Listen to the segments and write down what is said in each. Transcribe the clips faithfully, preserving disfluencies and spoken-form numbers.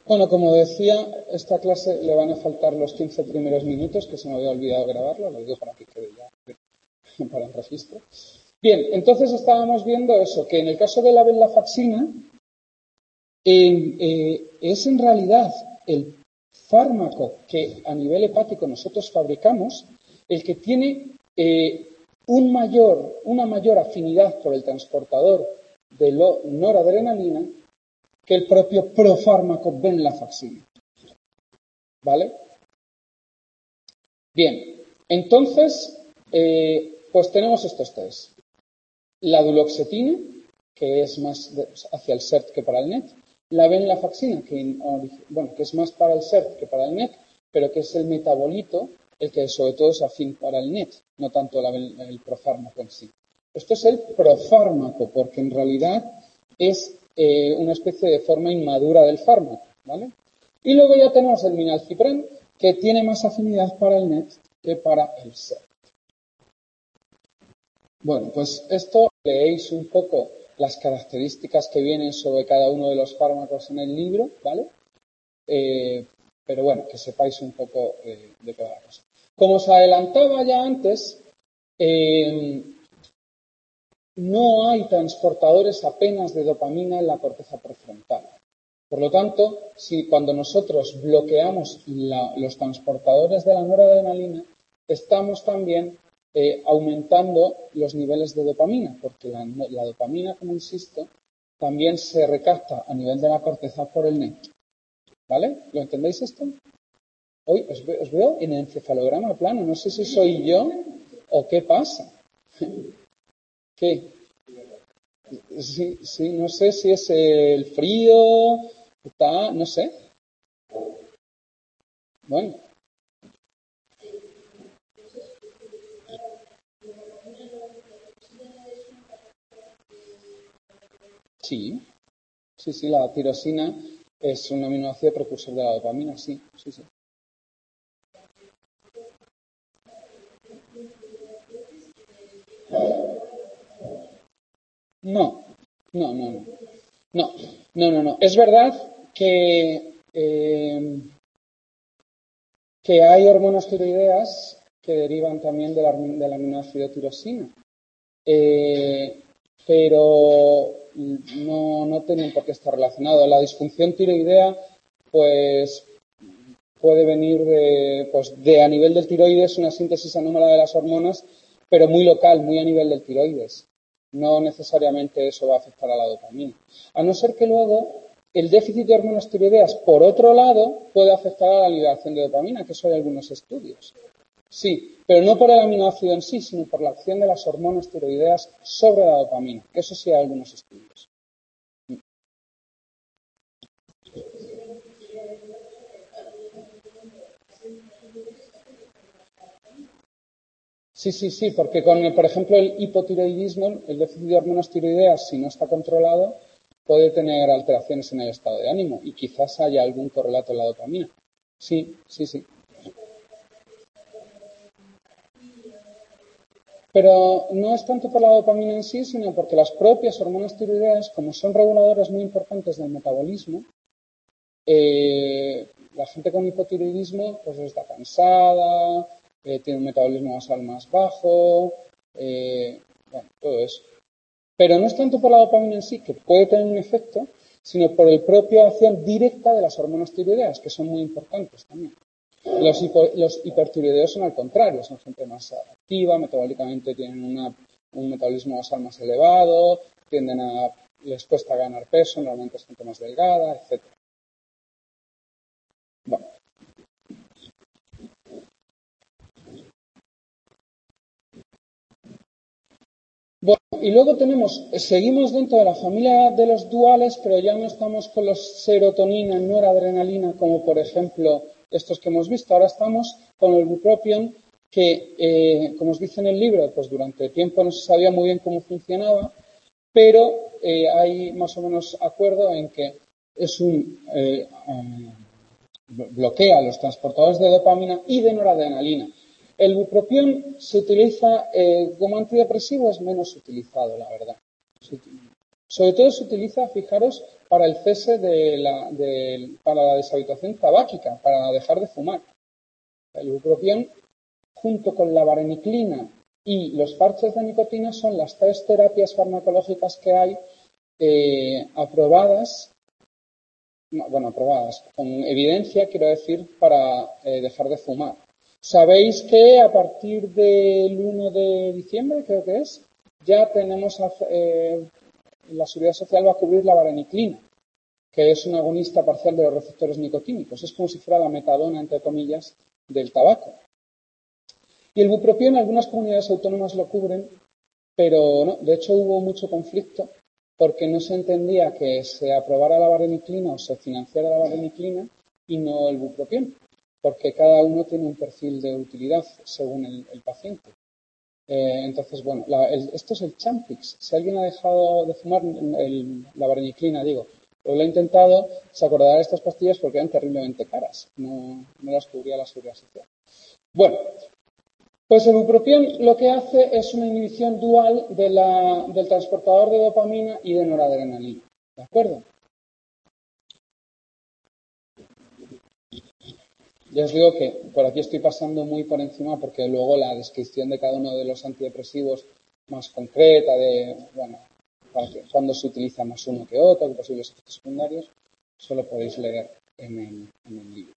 Bueno, como decía, esta clase le van a faltar los quince primeros minutos, que se me había olvidado grabarlo, lo digo para que quede ya para el registro. Bien, entonces estábamos viendo eso, que en el caso de la venlafaxina eh, eh, es en realidad el fármaco que a nivel hepático nosotros fabricamos el que tiene eh, un mayor, una mayor afinidad por el transportador de la noradrenalina que el propio profármaco venlafaxina. ¿Vale? Bien, entonces, eh, pues tenemos estos tres. La duloxetina, que es más de, hacia el S E R T que para el N E T. La venlafaxina, que, bueno, que es más para el S E R T que para el N E T, pero que es el metabolito el que sobre todo es afín para el N E T, no tanto la, el profármaco en sí. Esto es el profármaco, porque en realidad es eh, una especie de forma inmadura del fármaco, ¿vale? Y luego ya tenemos el minalcipran, que tiene más afinidad para el N E T que para el S E R T. Bueno, pues esto leéis un poco las características que vienen sobre cada uno de los fármacos en el libro, ¿vale? Eh, pero bueno, que sepáis un poco eh, de qué va la cosa. Como os adelantaba ya antes, eh, no hay transportadores apenas de dopamina en la corteza prefrontal. Por lo tanto, si cuando nosotros bloqueamos la, los transportadores de la noradrenalina, estamos también eh, aumentando los niveles de dopamina, porque la, la dopamina, como insisto, también se recapta a nivel de la corteza por el N E T. ¿Vale? ¿Lo entendéis esto? Hoy os, ve, os veo en el encefalograma plano. No sé si soy yo o qué pasa. ¿Qué? Sí, sí, no sé si es el frío, está, no sé. Bueno. Sí, sí, sí, la tirosina es un aminoácido precursor de la dopamina, sí, sí, sí. No, no, no, no. No, no, no, no. Es verdad que, eh, que hay hormonas tiroideas que derivan también de la, del aminoácido tirosina. Eh, pero no, no tienen por qué estar relacionado. La disfunción tiroidea, pues, puede venir de, pues, de a nivel del tiroides, una síntesis anómala de las hormonas, pero muy local, muy a nivel del tiroides. No necesariamente eso va a afectar a la dopamina. A no ser que luego el déficit de hormonas tiroideas, por otro lado, puede afectar a la liberación de dopamina, que eso hay algunos estudios. Sí, pero no por el aminoácido en sí, sino por la acción de las hormonas tiroideas sobre la dopamina, que eso sí hay algunos estudios. Sí, sí, sí, porque con, por ejemplo, el hipotiroidismo, el déficit de hormonas tiroideas, si no está controlado, puede tener alteraciones en el estado de ánimo y quizás haya algún correlato en la dopamina. Sí, sí, sí. Pero no es tanto por la dopamina en sí, sino porque las propias hormonas tiroideas, como son reguladores muy importantes del metabolismo, eh, la gente con hipotiroidismo pues está cansada, eh, tiene un metabolismo basal más bajo, eh, bueno, todo eso. Pero no es tanto por la dopamina en sí, que puede tener un efecto, sino por la propia acción directa de las hormonas tiroideas, que son muy importantes también. Los, hipo, los hipertiroideos son al contrario, son gente más activa, metabólicamente tienen una, un metabolismo basal más elevado, tienden a, les cuesta ganar peso, normalmente es gente más delgada, etcétera. Bueno. Bueno, y luego tenemos, seguimos dentro de la familia de los duales, pero ya no estamos con los serotonina, noradrenalina, como por ejemplo estos que hemos visto. Ahora estamos con el bupropión, que, eh, como os dice en el libro, pues durante tiempo no se sabía muy bien cómo funcionaba, pero eh, hay más o menos acuerdo en que es un eh, um, bloquea los transportadores de dopamina y de noradrenalina. El bupropión se utiliza eh, como antidepresivo, es menos utilizado, la verdad. Sobre todo se utiliza, fijaros, para el cese de la, de, para la deshabituación tabáquica, para dejar de fumar. El bupropión, junto con la vareniclina y los parches de nicotina, son las tres terapias farmacológicas que hay eh, aprobadas, no, bueno, aprobadas, con evidencia, quiero decir, para eh, dejar de fumar. Sabéis que a partir del uno de diciembre, creo que es, ya tenemos, eh, la Seguridad Social va a cubrir la vareniclina, que es un agonista parcial de los receptores nicotínicos. Es como si fuera la metadona, entre comillas, del tabaco. Y el bupropión, algunas comunidades autónomas lo cubren, pero no, de hecho hubo mucho conflicto porque no se entendía que se aprobara la vareniclina o se financiara la vareniclina y no el bupropión, porque cada uno tiene un perfil de utilidad según el, el paciente. Eh, entonces, bueno, la, el, esto es el Champix. Si alguien ha dejado de fumar el, la vareniclina, digo, pero lo he intentado, se acordará de estas pastillas porque eran terriblemente caras. No, no las cubría la Seguridad Social. Bueno, pues el bupropión lo que hace es una inhibición dual de la, del transportador de dopamina y de noradrenalina. ¿De acuerdo? Ya os digo que por aquí estoy pasando muy por encima porque luego la descripción de cada uno de los antidepresivos más concreta, de, bueno, cuándo se utiliza más uno que otro, qué posibles efectos secundarios, eso lo podéis leer en el, en el libro.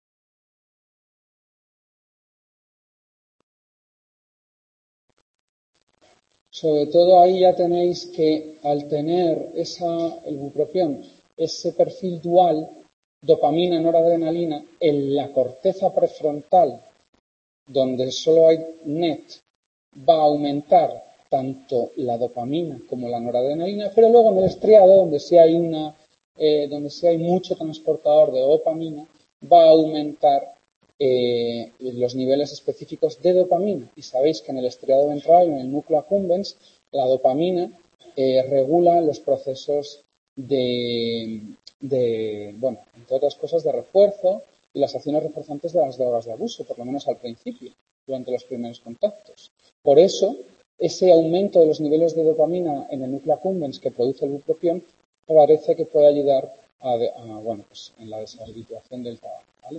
Sobre todo ahí ya tenéis que al tener esa, el bupropión, ese perfil dual, dopamina, noradrenalina, en la corteza prefrontal, donde solo hay N E T, va a aumentar tanto la dopamina como la noradrenalina, pero luego en el estriado, donde sí hay, una, eh, donde sí hay mucho transportador de dopamina, va a aumentar eh, los niveles específicos de dopamina. Y sabéis que en el estriado ventral, en el núcleo accumbens, la dopamina eh, regula los procesos de, de, bueno, entre otras cosas, de refuerzo y las acciones reforzantes de las drogas de abuso, por lo menos al principio, durante los primeros contactos. Por eso, ese aumento de los niveles de dopamina en el núcleo accumbens que produce el bupropión parece que puede ayudar a, a, bueno, pues en la deshabituación del tabaco, ¿vale?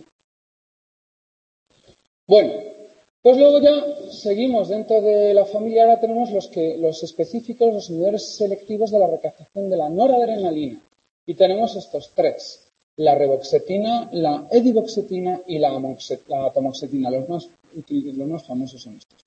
Bueno, pues luego ya seguimos dentro de la familia. Ahora tenemos los, que, los específicos, los inhibidores selectivos de la recaptación de la noradrenalina. Y tenemos estos tres: la reboxetina, la ediboxetina y la, la atomoxetina. Los más, los más famosos son estos.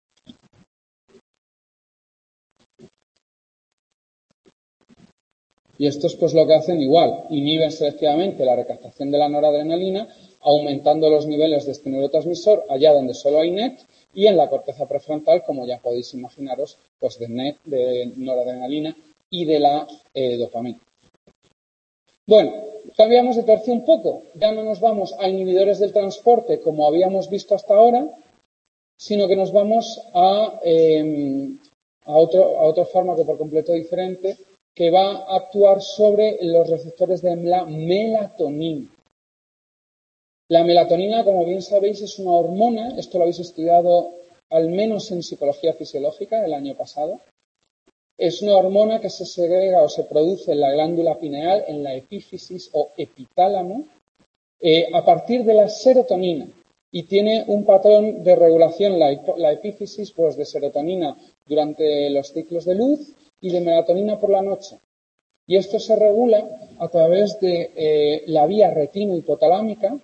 Y estos pues lo que hacen igual, inhiben selectivamente la recaptación de la noradrenalina, aumentando los niveles de este neurotransmisor allá donde solo hay N E T y en la corteza prefrontal, como ya podéis imaginaros, pues de N E T, de noradrenalina y de la eh, dopamina. Bueno, cambiamos de tercio un poco. Ya no nos vamos a inhibidores del transporte como habíamos visto hasta ahora, sino que nos vamos a, eh, a, otro, a otro fármaco por completo diferente que va a actuar sobre los receptores de la melatonina. La melatonina, como bien sabéis, es una hormona. Esto lo habéis estudiado al menos en psicología fisiológica el año pasado. Es una hormona que se segrega o se produce en la glándula pineal, en la epífisis o epitálamo, eh, a partir de la serotonina. Y tiene un patrón de regulación, la, la epífisis, pues de serotonina durante los ciclos de luz y de melatonina por la noche. Y esto se regula a través de eh, la vía retino-hipotalámica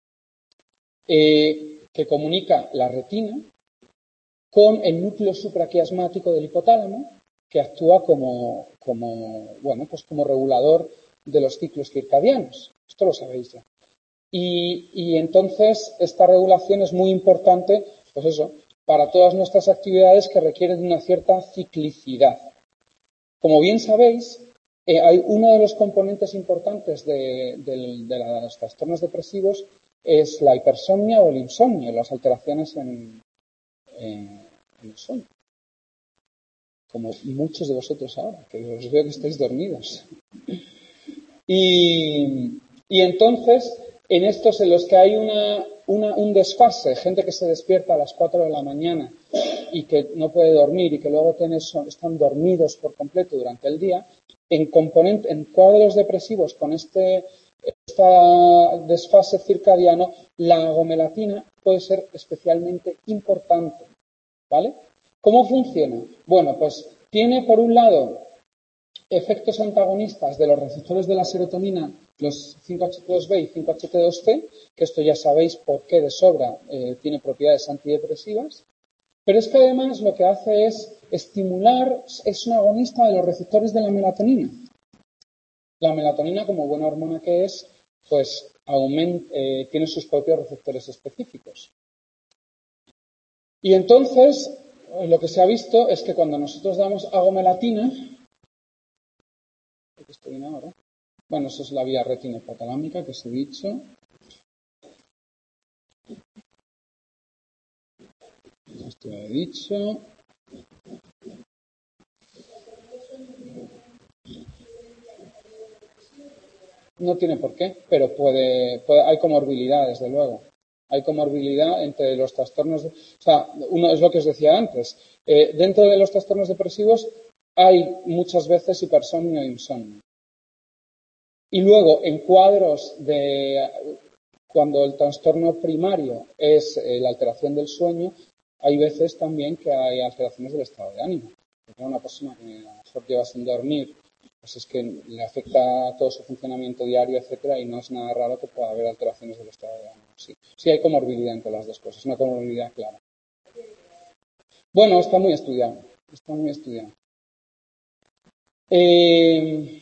eh, que comunica la retina con el núcleo supraquiasmático del hipotálamo, que actúa como, como, bueno, pues como regulador de los ciclos circadianos. Esto lo sabéis ya. Y, y entonces esta regulación es muy importante, pues eso, para todas nuestras actividades que requieren de una cierta ciclicidad. Como bien sabéis, eh, hay uno de los componentes importantes de, de, de los trastornos depresivos es la hipersomnia o el insomnio, las alteraciones en, en, en el sueño. Como muchos de vosotros ahora, que os veo que estáis dormidos. Y, y entonces, en estos en los que hay una, una, un desfase, gente que se despierta a las cuatro de la mañana y que no puede dormir y que luego tiene, son, están dormidos por completo durante el día, en, componente, en cuadros depresivos con este esta desfase circadiano, la agomelatina puede ser especialmente importante, ¿vale? ¿Cómo funciona? Bueno, pues tiene por un lado efectos antagonistas de los receptores de la serotonina, los cinco H T dos B y cinco H T dos C, que esto ya sabéis por qué de sobra eh, tiene propiedades antidepresivas, pero es que además lo que hace es estimular, es un agonista de los receptores de la melatonina. La melatonina, como buena hormona que es, pues aumenta, eh, tiene sus propios receptores específicos. Y entonces, lo que se ha visto es que cuando nosotros damos agomelatina, ¿qué estoy viendo ahora? Bueno, eso es la vía retina hipotalámica que os he dicho. Esto lo he dicho. No tiene por qué, pero puede, puede, hay comorbilidad, desde luego. Hay comorbilidad entre los trastornos. De, o sea, uno es lo que os decía antes. Eh, dentro de los trastornos depresivos hay muchas veces hipersomnio e insomnio. Y luego, en cuadros de cuando el trastorno primario es eh, la alteración del sueño, hay veces también que hay alteraciones del estado de ánimo. Porque una persona que a lo mejor lleva sin dormir, pues es que le afecta todo su funcionamiento diario, etcétera, y no es nada raro que pueda haber alteraciones del estado de ánimo. Sí, sí hay comorbilidad entre las dos cosas, una comorbilidad clara. Bueno, está muy estudiado, está muy estudiado. Eh,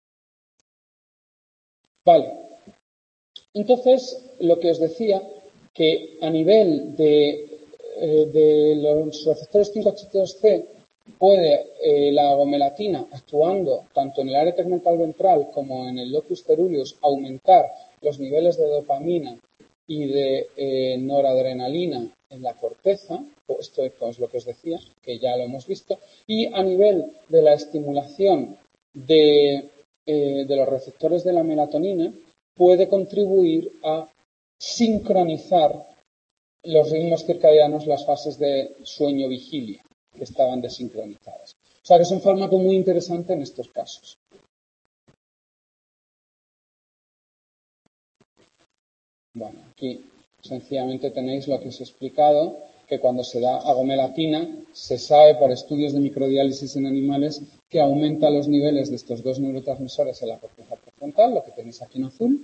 vale. Entonces, lo que os decía, que a nivel de, eh, de los receptores cinco H T dos C puede eh, la agomelatina, actuando tanto en el área tegmental ventral como en el locus ceruleus, aumentar los niveles de dopamina y de eh, noradrenalina en la corteza, esto es lo que os decía, que ya lo hemos visto, y a nivel de la estimulación de, eh, de los receptores de la melatonina, puede contribuir a sincronizar los ritmos circadianos, las fases de sueño-vigilia, que estaban desincronizadas. O sea que es un fármaco muy interesante en estos casos. Bueno, aquí sencillamente tenéis lo que os he explicado, que cuando se da agomelatina, se sabe por estudios de microdiálisis en animales que aumenta los niveles de estos dos neurotransmisores en la corteza prefrontal, lo que tenéis aquí en azul.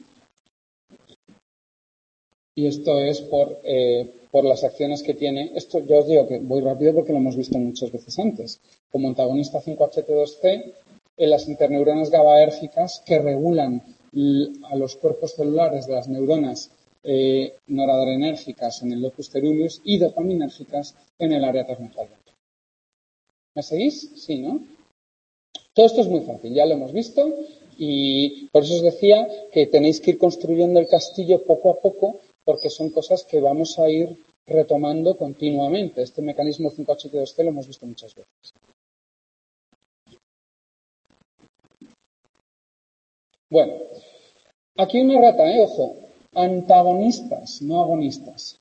Y esto es por, eh, por las acciones que tiene. Esto yo os digo que voy rápido porque lo hemos visto muchas veces antes. Como antagonista cinco H T dos C, en las interneuronas GABAérgicas que regulan a los cuerpos celulares de las neuronas eh, noradrenérgicas en el locus ceruleus y dopaminérgicas en el área tegmental ventral. ¿Me seguís? Sí, ¿no? Todo esto es muy fácil, ya lo hemos visto y por eso os decía que tenéis que ir construyendo el castillo poco a poco porque son cosas que vamos a ir retomando continuamente. Este mecanismo cinco H T dos C lo hemos visto muchas veces. Bueno, aquí una rata, ¿eh? Ojo, antagonistas, no agonistas.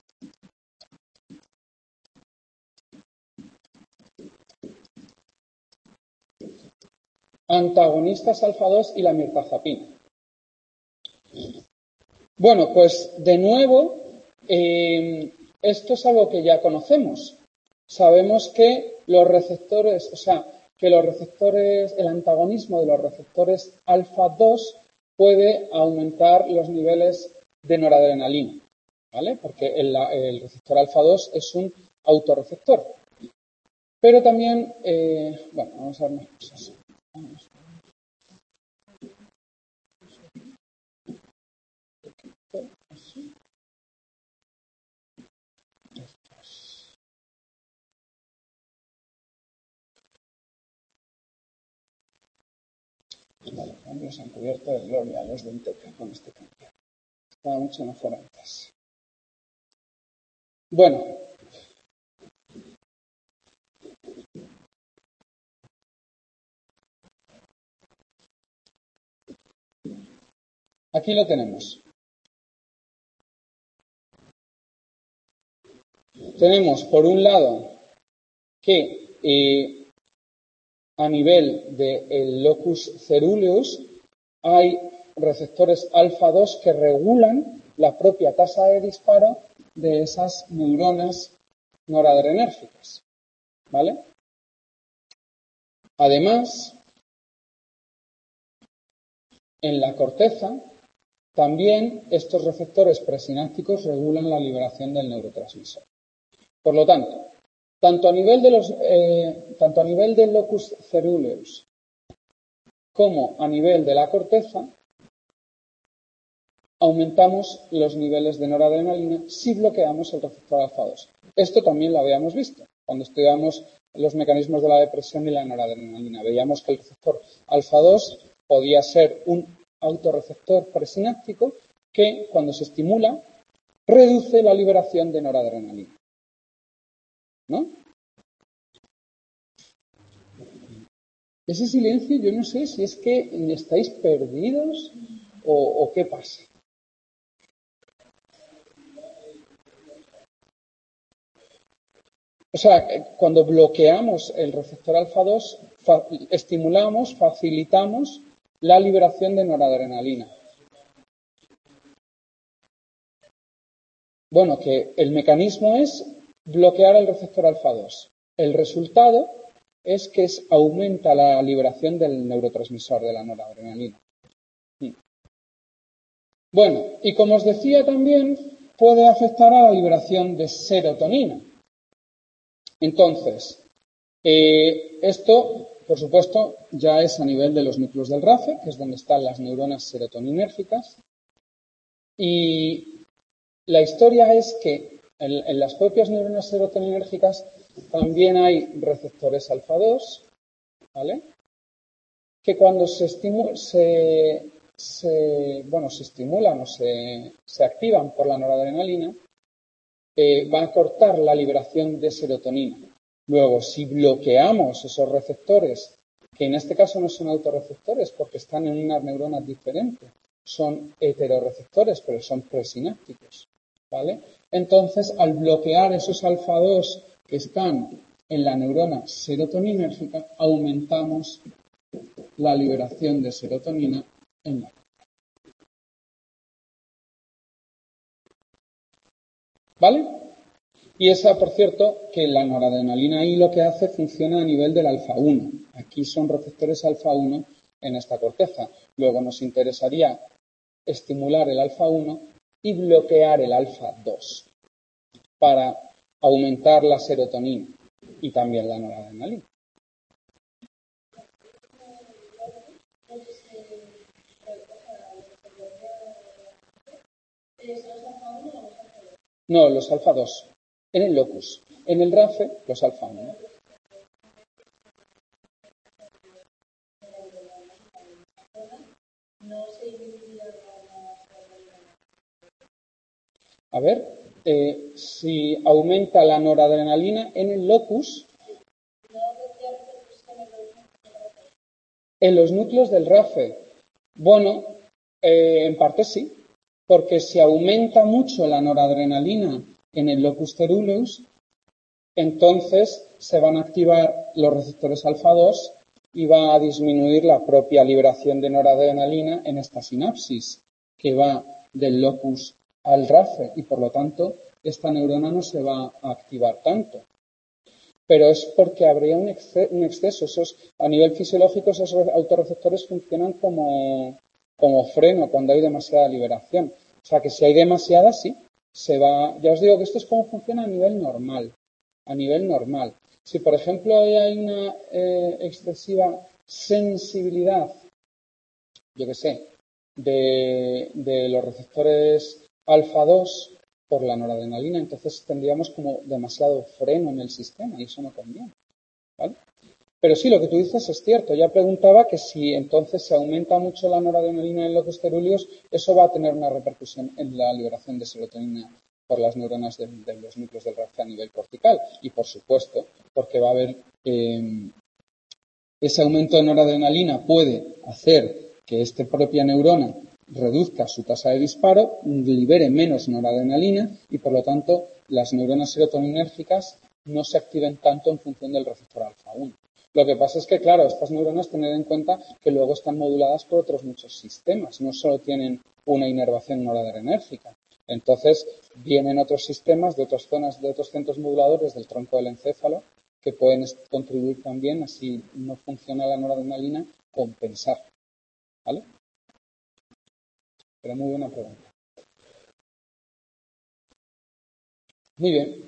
Antagonistas alfa dos y la mirtazapina. Bueno, pues de nuevo, eh, esto es algo que ya conocemos. Sabemos que los receptores, o sea, que los receptores, el antagonismo de los receptores alfa dos puede aumentar los niveles de noradrenalina, ¿vale? Porque el, el receptor alfa dos es un autorreceptor. Pero también, eh, bueno, vamos a ver más cosas. Vamos. Así. Vale, cambios han cubierto de gloria los de Inteca con este cambio. Estaba mucho mejor antes. Bueno. Aquí lo tenemos. Tenemos, por un lado, que eh, a nivel del locus ceruleus hay receptores alfa dos que regulan la propia tasa de disparo de esas neuronas noradrenérgicas, ¿vale? Además, en la corteza, también estos receptores presinápticos regulan la liberación del neurotransmisor. Por lo tanto, tanto a nivel, de los, eh, tanto a nivel del locus ceruleus como a nivel de la corteza, aumentamos los niveles de noradrenalina si bloqueamos el receptor alfa dos. Esto también lo habíamos visto cuando estudiamos los mecanismos de la depresión y la noradrenalina. Veíamos que el receptor alfa dos podía ser un autorreceptor presináptico que, cuando se estimula, reduce la liberación de noradrenalina. ¿No? Ese silencio, yo no sé si es que estáis perdidos o, o qué pasa. O sea, cuando bloqueamos el receptor alfa dos, fa- estimulamos, facilitamos la liberación de noradrenalina. Bueno, que el mecanismo es bloquear el receptor alfa dos. El resultado es que es, aumenta la liberación del neurotransmisor de la noradrenalina. Bueno, y como os decía también, puede afectar a la liberación de serotonina. Entonces, eh, esto, por supuesto, ya es a nivel de los núcleos del R A F E, que es donde están las neuronas serotoninérgicas. Y la historia es que en, en las propias neuronas serotoninérgicas también hay receptores alfa dos, ¿vale? Que cuando se, estimu se, se, bueno, se estimulan o se, se activan por la noradrenalina, eh, van a cortar la liberación de serotonina. Luego, si bloqueamos esos receptores, que en este caso no son autorreceptores porque están en unas neuronas diferentes, son heteroreceptores, pero son presinápticos, ¿vale? Entonces, al bloquear esos alfa dos que están en la neurona serotoninérgica, aumentamos la liberación de serotonina en la. ¿Vale? Y esa, por cierto, que la noradrenalina ahí lo que hace funciona a nivel del alfa uno. Aquí son receptores alfa uno en esta corteza. Luego nos interesaría estimular el alfa uno y bloquear el alfa dos para aumentar la serotonina y también la noradrenalina. No, los alfa dos. En el locus. En el R A F E, los alfa uno. A ver, eh, si aumenta la noradrenalina en el locus, en los núcleos del R A F E. Bueno, eh, en parte sí, porque si aumenta mucho la noradrenalina en el locus ceruleus, entonces se van a activar los receptores alfa dos y va a disminuir la propia liberación de noradrenalina en esta sinapsis que va del locus al R A F E y por lo tanto esta neurona no se va a activar tanto. Pero es porque habría un, exce un exceso. Esos, a nivel fisiológico, esos autorreceptores funcionan como, como freno cuando hay demasiada liberación. O sea que si hay demasiada, sí, se va. Ya os digo que esto es como funciona a nivel normal. A nivel normal. Si, por ejemplo, hay una eh, excesiva sensibilidad, yo qué sé, de, de los receptores alfa dos por la noradrenalina, entonces tendríamos como demasiado freno en el sistema y eso no conviene, ¿vale? Pero sí, lo que tú dices es cierto. Ya preguntaba que si entonces se aumenta mucho la noradrenalina en locus ceruleus, eso va a tener una repercusión en la liberación de serotonina por las neuronas de, de los núcleos del R A F E a nivel cortical. Y por supuesto, porque va a haber eh, ese aumento de noradrenalina puede hacer que esta propia neurona reduzca su tasa de disparo, libere menos noradrenalina y, por lo tanto, las neuronas serotoninérgicas no se activen tanto en función del receptor alfa uno. Lo que pasa es que, claro, estas neuronas, tener en cuenta que luego están moduladas por otros muchos sistemas, no solo tienen una inervación noradrenérgica. Entonces, vienen otros sistemas de otras zonas, de otros centros moduladores del tronco del encéfalo que pueden contribuir también, así no funciona la noradrenalina, compensar. ¿Vale? Pero muy buena pregunta. Muy bien.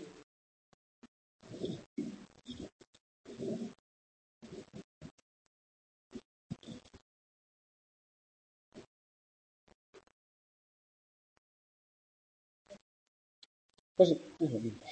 Pues es lo mismo.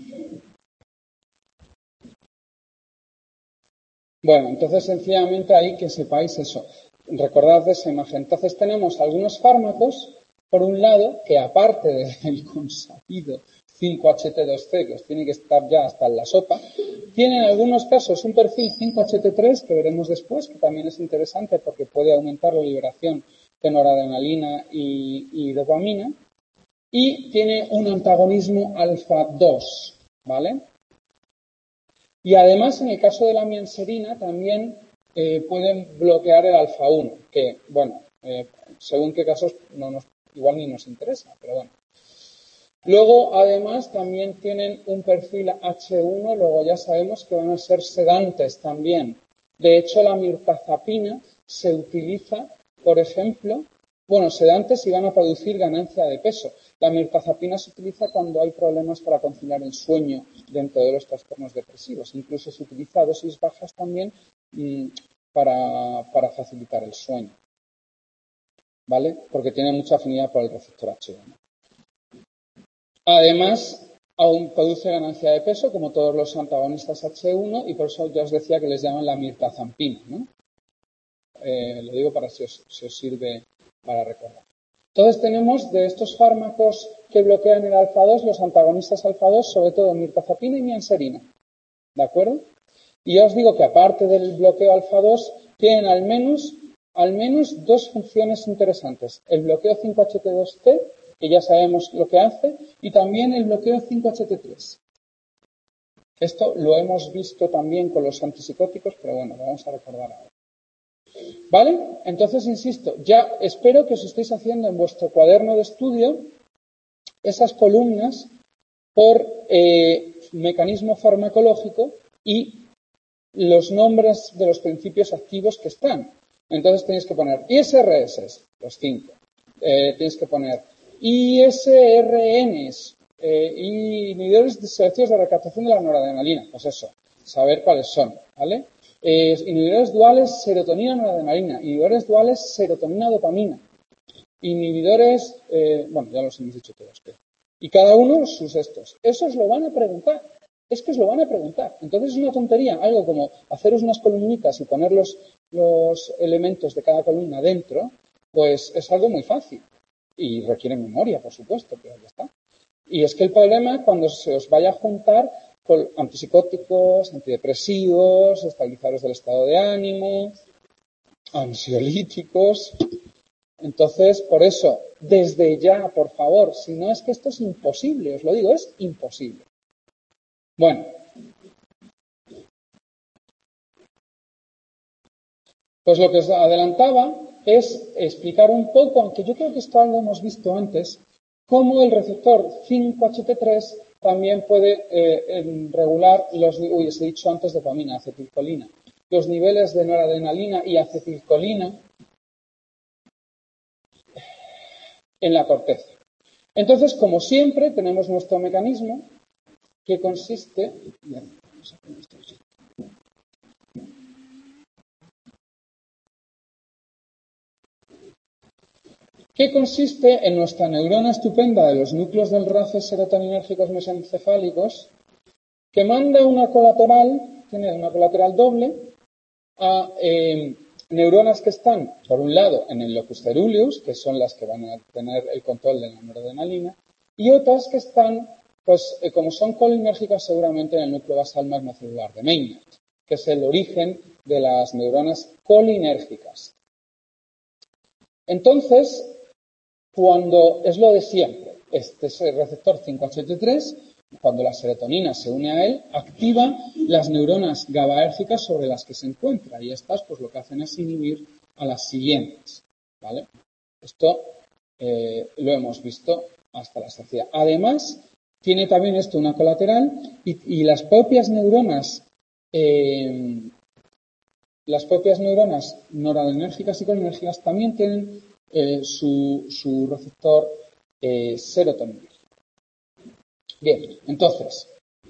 Bueno, entonces sencillamente ahí que sepáis eso. Recordad de esa imagen. Entonces tenemos algunos fármacos, por un lado, que aparte del consabido cinco H T dos C, que os tiene que estar ya hasta en la sopa, tienen en algunos casos un perfil cinco H T tres, que veremos después, que también es interesante porque puede aumentar la liberación de noradrenalina y, y dopamina, y tiene un antagonismo alfa dos, ¿vale? Y además, en el caso de la mienserina, también eh, pueden bloquear el alfa uno, que, bueno, eh, según qué casos, no nos, igual ni nos interesa, pero bueno. Luego, además, también tienen un perfil H uno, luego ya sabemos que van a ser sedantes también. De hecho, la mirtazapina se utiliza, por ejemplo, bueno, sedantes y van a producir ganancia de peso. La mirtazapina se utiliza cuando hay problemas para conciliar el sueño dentro de los trastornos depresivos. Incluso se utiliza a dosis bajas también mmm, para, para facilitar el sueño, ¿vale? Porque tiene mucha afinidad por el receptor H uno. Además, aún produce ganancia de peso, como todos los antagonistas H uno, y por eso ya os decía que les llaman la mirtazampina, ¿no? Eh, lo digo para si os, si os sirve para recordar. Entonces tenemos de estos fármacos que bloquean el alfa dos, los antagonistas alfa dos, sobre todo mirtazapina y mianserina. ¿De acuerdo? Y ya os digo que aparte del bloqueo alfa dos, tienen al menos, al menos dos funciones interesantes. El bloqueo cinco H T dos C, que ya sabemos lo que hace, y también el bloqueo cinco H T tres. Esto lo hemos visto también con los antipsicóticos, pero bueno, lo vamos a recordar ahora. ¿Vale? Entonces, insisto, ya espero que os estéis haciendo en vuestro cuaderno de estudio esas columnas por eh, mecanismo farmacológico y los nombres de los principios activos que están. Entonces tenéis que poner I S R S, los cinco. Eh, tenéis que poner I S R Ns, eh, inhibidores de selectivos de recaptación de la noradrenalina. Pues eso, saber cuáles son, ¿vale? Eh, inhibidores duales serotonina-noradrenalina, inhibidores duales serotonina-dopamina, inhibidores, eh, bueno, ya los hemos dicho todos, creo. Y cada uno sus estos. Eso os lo van a preguntar. Es que os lo van a preguntar. Entonces es una tontería, algo como haceros unas columnitas y poner los, los elementos de cada columna dentro, pues es algo muy fácil. Y requiere memoria, por supuesto, pero ya está. Y es que el problema es cuando se os vaya a juntar con antipsicóticos, antidepresivos, estabilizadores del estado de ánimo, ansiolíticos. Entonces, por eso, desde ya, por favor, si no es que esto es imposible, os lo digo, es imposible. Bueno, pues lo que os adelantaba es explicar un poco, aunque yo creo que esto lo hemos visto antes, cómo el receptor cinco H T tres también puede eh, regular los, uy, os he dicho antes dopamina, acetilcolina, los niveles de noradrenalina y acetilcolina en la corteza. Entonces, como siempre, tenemos nuestro mecanismo que consiste... que consiste en nuestra neurona estupenda de los núcleos del R A C E serotoninérgicos mesencefálicos, que manda una colateral, tiene una colateral doble, a eh, neuronas que están, por un lado, en el locus ceruleus, que son las que van a tener el control de la noradrenalina, y otras que están, pues, eh, como son colinérgicas, seguramente en el núcleo basal magnocelular de Maynard, que es el origen de las neuronas colinérgicas. Entonces, cuando es lo de siempre, este es el receptor cinco H T tres, cuando la serotonina se une a él, activa las neuronas GABAérgicas sobre las que se encuentra y estas pues lo que hacen es inhibir a las siguientes, ¿vale? Esto eh, lo hemos visto hasta la saciedad. Además, tiene también esto una colateral y, y las propias neuronas eh, las propias neuronas noradrenérgicas y colinérgicas también tienen eh, su, su receptor eh, serotonina. Bien, entonces,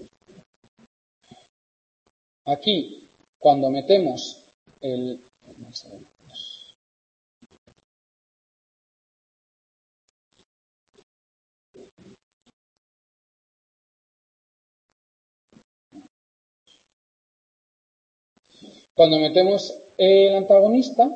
aquí, cuando metemos el... Cuando metemos el antagonista,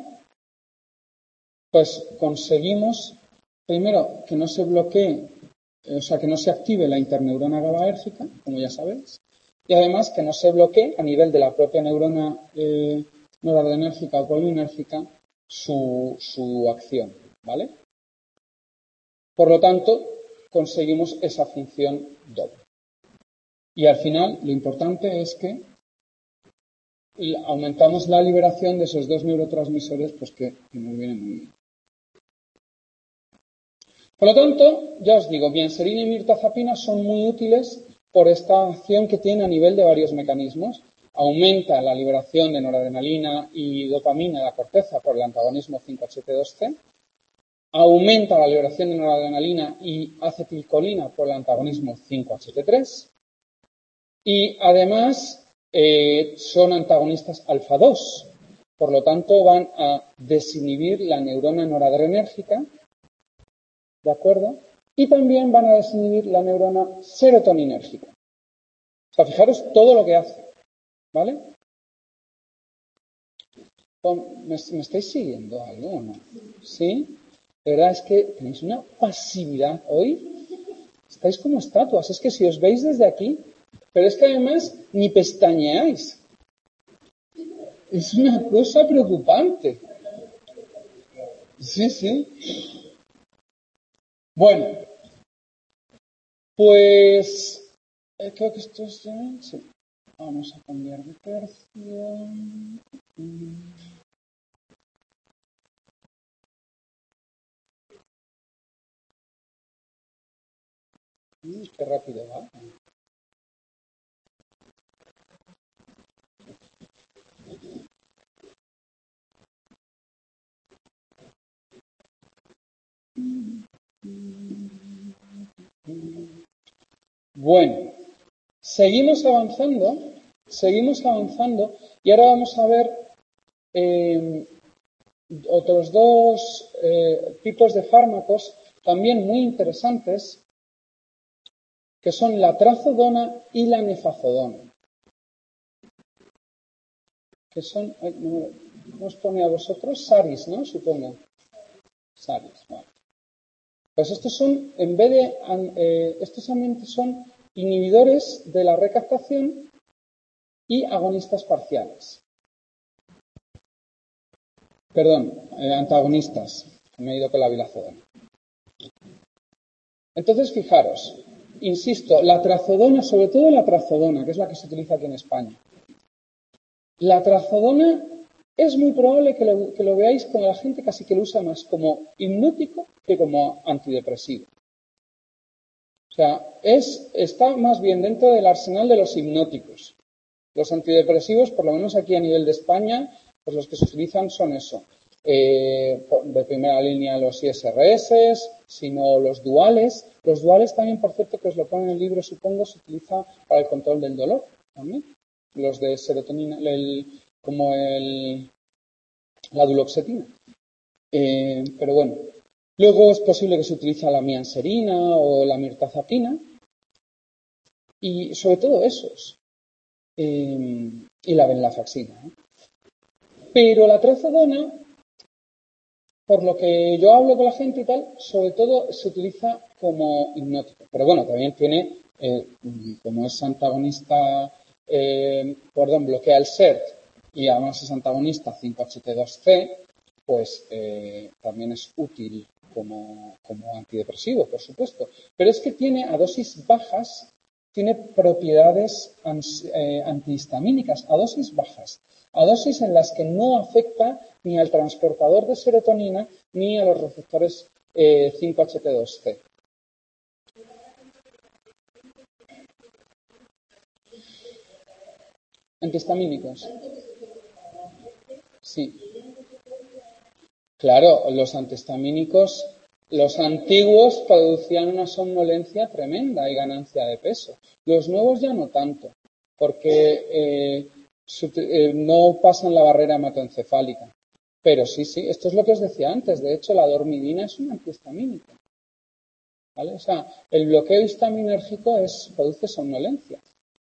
pues conseguimos, primero, que no se bloquee, o sea, que no se active la interneurona GABAérgica, como ya sabéis, y además que no se bloquee a nivel de la propia neurona eh, noradrenérgica o colinérgica su, su acción, ¿vale? Por lo tanto, conseguimos esa función doble. Y al final, lo importante es que aumentamos la liberación de esos dos neurotransmisores, pues que, que nos viene muy bien. Por lo tanto, ya os digo, bienserina y mirtazapina son muy útiles por esta acción que tiene a nivel de varios mecanismos. Aumenta la liberación de noradrenalina y dopamina en la corteza por el antagonismo cinco H T dos C. Aumenta la liberación de noradrenalina y acetilcolina por el antagonismo cinco H T tres. Y además eh, son antagonistas alfa dos. Por lo tanto, van a desinhibir la neurona noradrenérgica. ¿De acuerdo? Y también van a desinhibir la neurona serotoninérgica. O sea, fijaros todo lo que hace. ¿Vale? ¿Me, me estáis siguiendo algo o no? ¿Sí? La verdad es que tenéis una pasividad hoy. Estáis como estatuas. Es que si os veis desde aquí, pero es que además ni pestañeáis. Es una cosa preocupante. Sí, sí. Bueno, pues eh, creo que esto es ya. Sí. Vamos a cambiar de tercio. Mm, qué rápido va. Bueno, seguimos avanzando, seguimos avanzando y ahora vamos a ver eh, otros dos eh, tipos de fármacos también muy interesantes que son la trazodona y la nefazodona. Que son, ¿cómo os pone a vosotros? Saris, ¿no? Supongo. Saris, vale. Pues estos son, en vez de, eh, estos también son inhibidores de la recaptación y agonistas parciales. Perdón, eh, antagonistas. Me he ido con la vilazodona. Entonces, fijaros, insisto, la trazodona, sobre todo la trazodona, que es la que se utiliza aquí en España. La trazodona es muy probable que lo, que lo veáis con la gente casi que lo usa más como hipnótico que como antidepresivo. O sea, es, está más bien dentro del arsenal de los hipnóticos. Los antidepresivos, por lo menos aquí a nivel de España, pues los que se utilizan son eso. Eh, de primera línea los I S R S, sino los duales. Los duales también, por cierto, que os lo ponen en el libro, supongo, se utiliza para el control del dolor también. Los de serotonina, el, como el, la duloxetina. Eh, pero bueno, luego es posible que se utilice la mianserina o la mirtazapina y sobre todo esos. Eh, y la venlafaxina. ¿eh? Pero la trazodona, por lo que yo hablo con la gente y tal, sobre todo se utiliza como hipnótico. Pero bueno, también tiene, eh, como es antagonista, eh, perdón, bloquea el S E R T y además es antagonista cinco H T dos C, pues eh, también es útil como, como antidepresivo, por supuesto. Pero es que tiene a dosis bajas, tiene propiedades eh, antihistamínicas a dosis bajas, a dosis en las que no afecta ni al transportador de serotonina ni a los receptores eh, cinco H T dos C. Antihistamínicos. Sí. Claro, los antihistamínicos, los antiguos producían una somnolencia tremenda y ganancia de peso. Los nuevos ya no tanto, porque eh, su, eh, no pasan la barrera hematoencefálica. Pero sí, sí, esto es lo que os decía antes. De hecho, la dormidina es un antihistamínico. ¿Vale? O sea, el bloqueo histaminérgico es, produce somnolencia.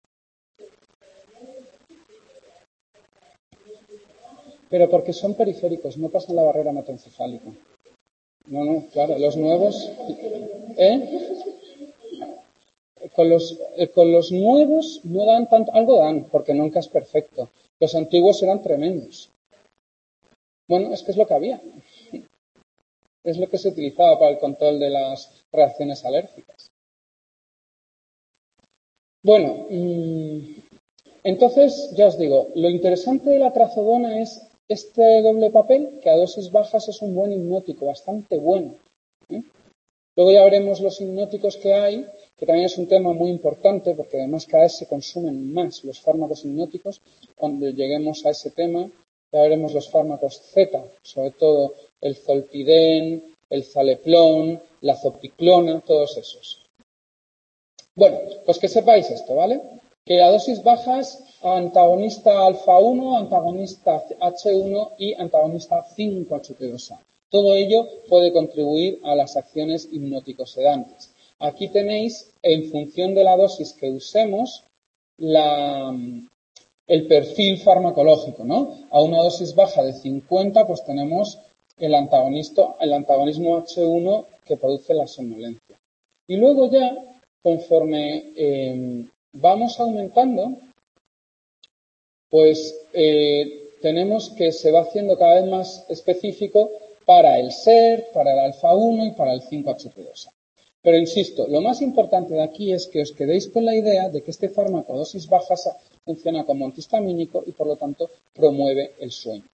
Pero porque son periféricos, no pasan la barrera hematoencefálica. No, no, claro, los nuevos... ¿Eh? Con los, eh, con los nuevos no dan tanto... Algo dan, porque nunca es perfecto. Los antiguos eran tremendos. Bueno, es que es lo que había. Es lo que se utilizaba para el control de las reacciones alérgicas. Bueno, entonces, ya os digo, lo interesante de la trazodona es este doble papel, que a dosis bajas es un buen hipnótico, bastante bueno. ¿eh? Luego ya veremos los hipnóticos que hay, que también es un tema muy importante, porque además cada vez se consumen más los fármacos hipnóticos. Cuando lleguemos a ese tema, ya veremos los fármacos Z, sobre todo el zolpidem, el zaleplon, la zopiclona, todos esos. Bueno, pues que sepáis esto, ¿vale? Que a dosis bajas, antagonista alfa uno, antagonista H uno y antagonista cinco H T dos A. Todo ello puede contribuir a las acciones hipnótico-sedantes. Aquí tenéis, en función de la dosis que usemos, la, el perfil farmacológico, ¿no? A una dosis baja de cincuenta, pues tenemos el, antagonista, el antagonismo H uno que produce la somnolencia. Y luego ya, conforme eh, vamos aumentando, pues eh, tenemos que se va haciendo cada vez más específico para el S E R, para el alfa uno y para el cinco H T dos A. Pero insisto, lo más importante de aquí es que os quedéis con la idea de que este fármaco a dosis bajas funciona como antihistamínico y por lo tanto promueve el sueño.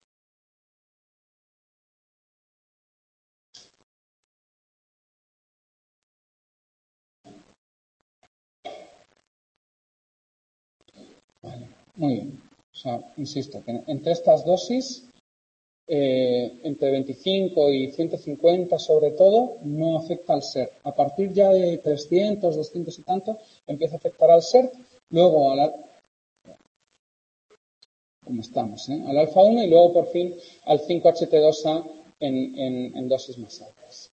Vale, muy bien. O sea, insisto, que entre estas dosis, eh, entre veinticinco y ciento cincuenta sobre todo, no afecta al S E R. A partir ya de trescientos, doscientos y tanto, empieza a afectar al S E R, luego a la, como estamos, ¿eh? al alfa uno y luego por fin al cinco H T dos A en, en, en dosis más altas.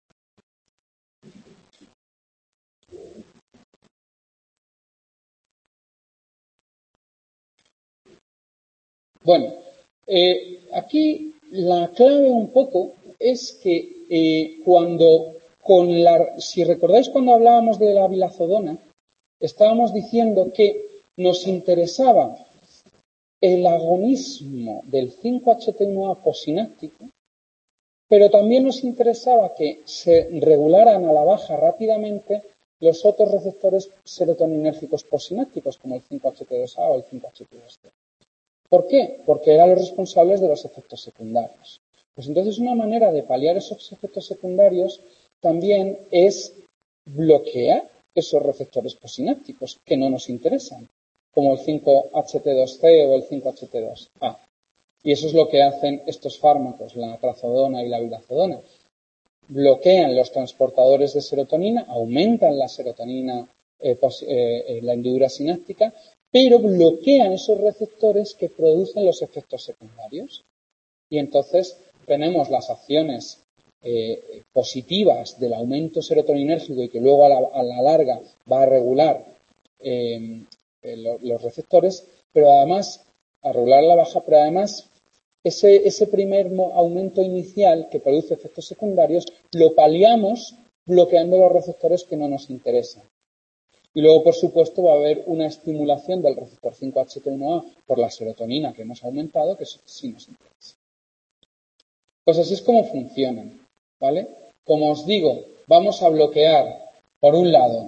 Bueno, eh, aquí la clave un poco es que eh, cuando, con la, si recordáis cuando hablábamos de la vilazodona, estábamos diciendo que nos interesaba el agonismo del cinco H T uno A posináptico, pero también nos interesaba que se regularan a la baja rápidamente los otros receptores serotoninérgicos posinápticos, como el cinco H T dos A o el cinco H T dos C. ¿Por qué? Porque eran los responsables de los efectos secundarios. Pues entonces una manera de paliar esos efectos secundarios también es bloquear esos receptores posinápticos que no nos interesan, como el cinco H T dos C o el cinco H T dos A. Y eso es lo que hacen estos fármacos, la trazodona y la vilazodona. Bloquean los transportadores de serotonina, aumentan la serotonina, eh, eh, la hendidura sináptica, pero bloquean esos receptores que producen los efectos secundarios. Y entonces tenemos las acciones eh, positivas del aumento serotoninérgico y que luego a la, a la larga va a regular eh, los, los receptores, pero además, a regular la baja, pero además ese, ese primer aumento inicial que produce efectos secundarios lo paliamos bloqueando los receptores que no nos interesan. Y luego, por supuesto, va a haber una estimulación del receptor cinco H T uno A por la serotonina que hemos aumentado, que sí nos interesa. Pues así es como funcionan, ¿vale? Como os digo, vamos a bloquear, por un lado,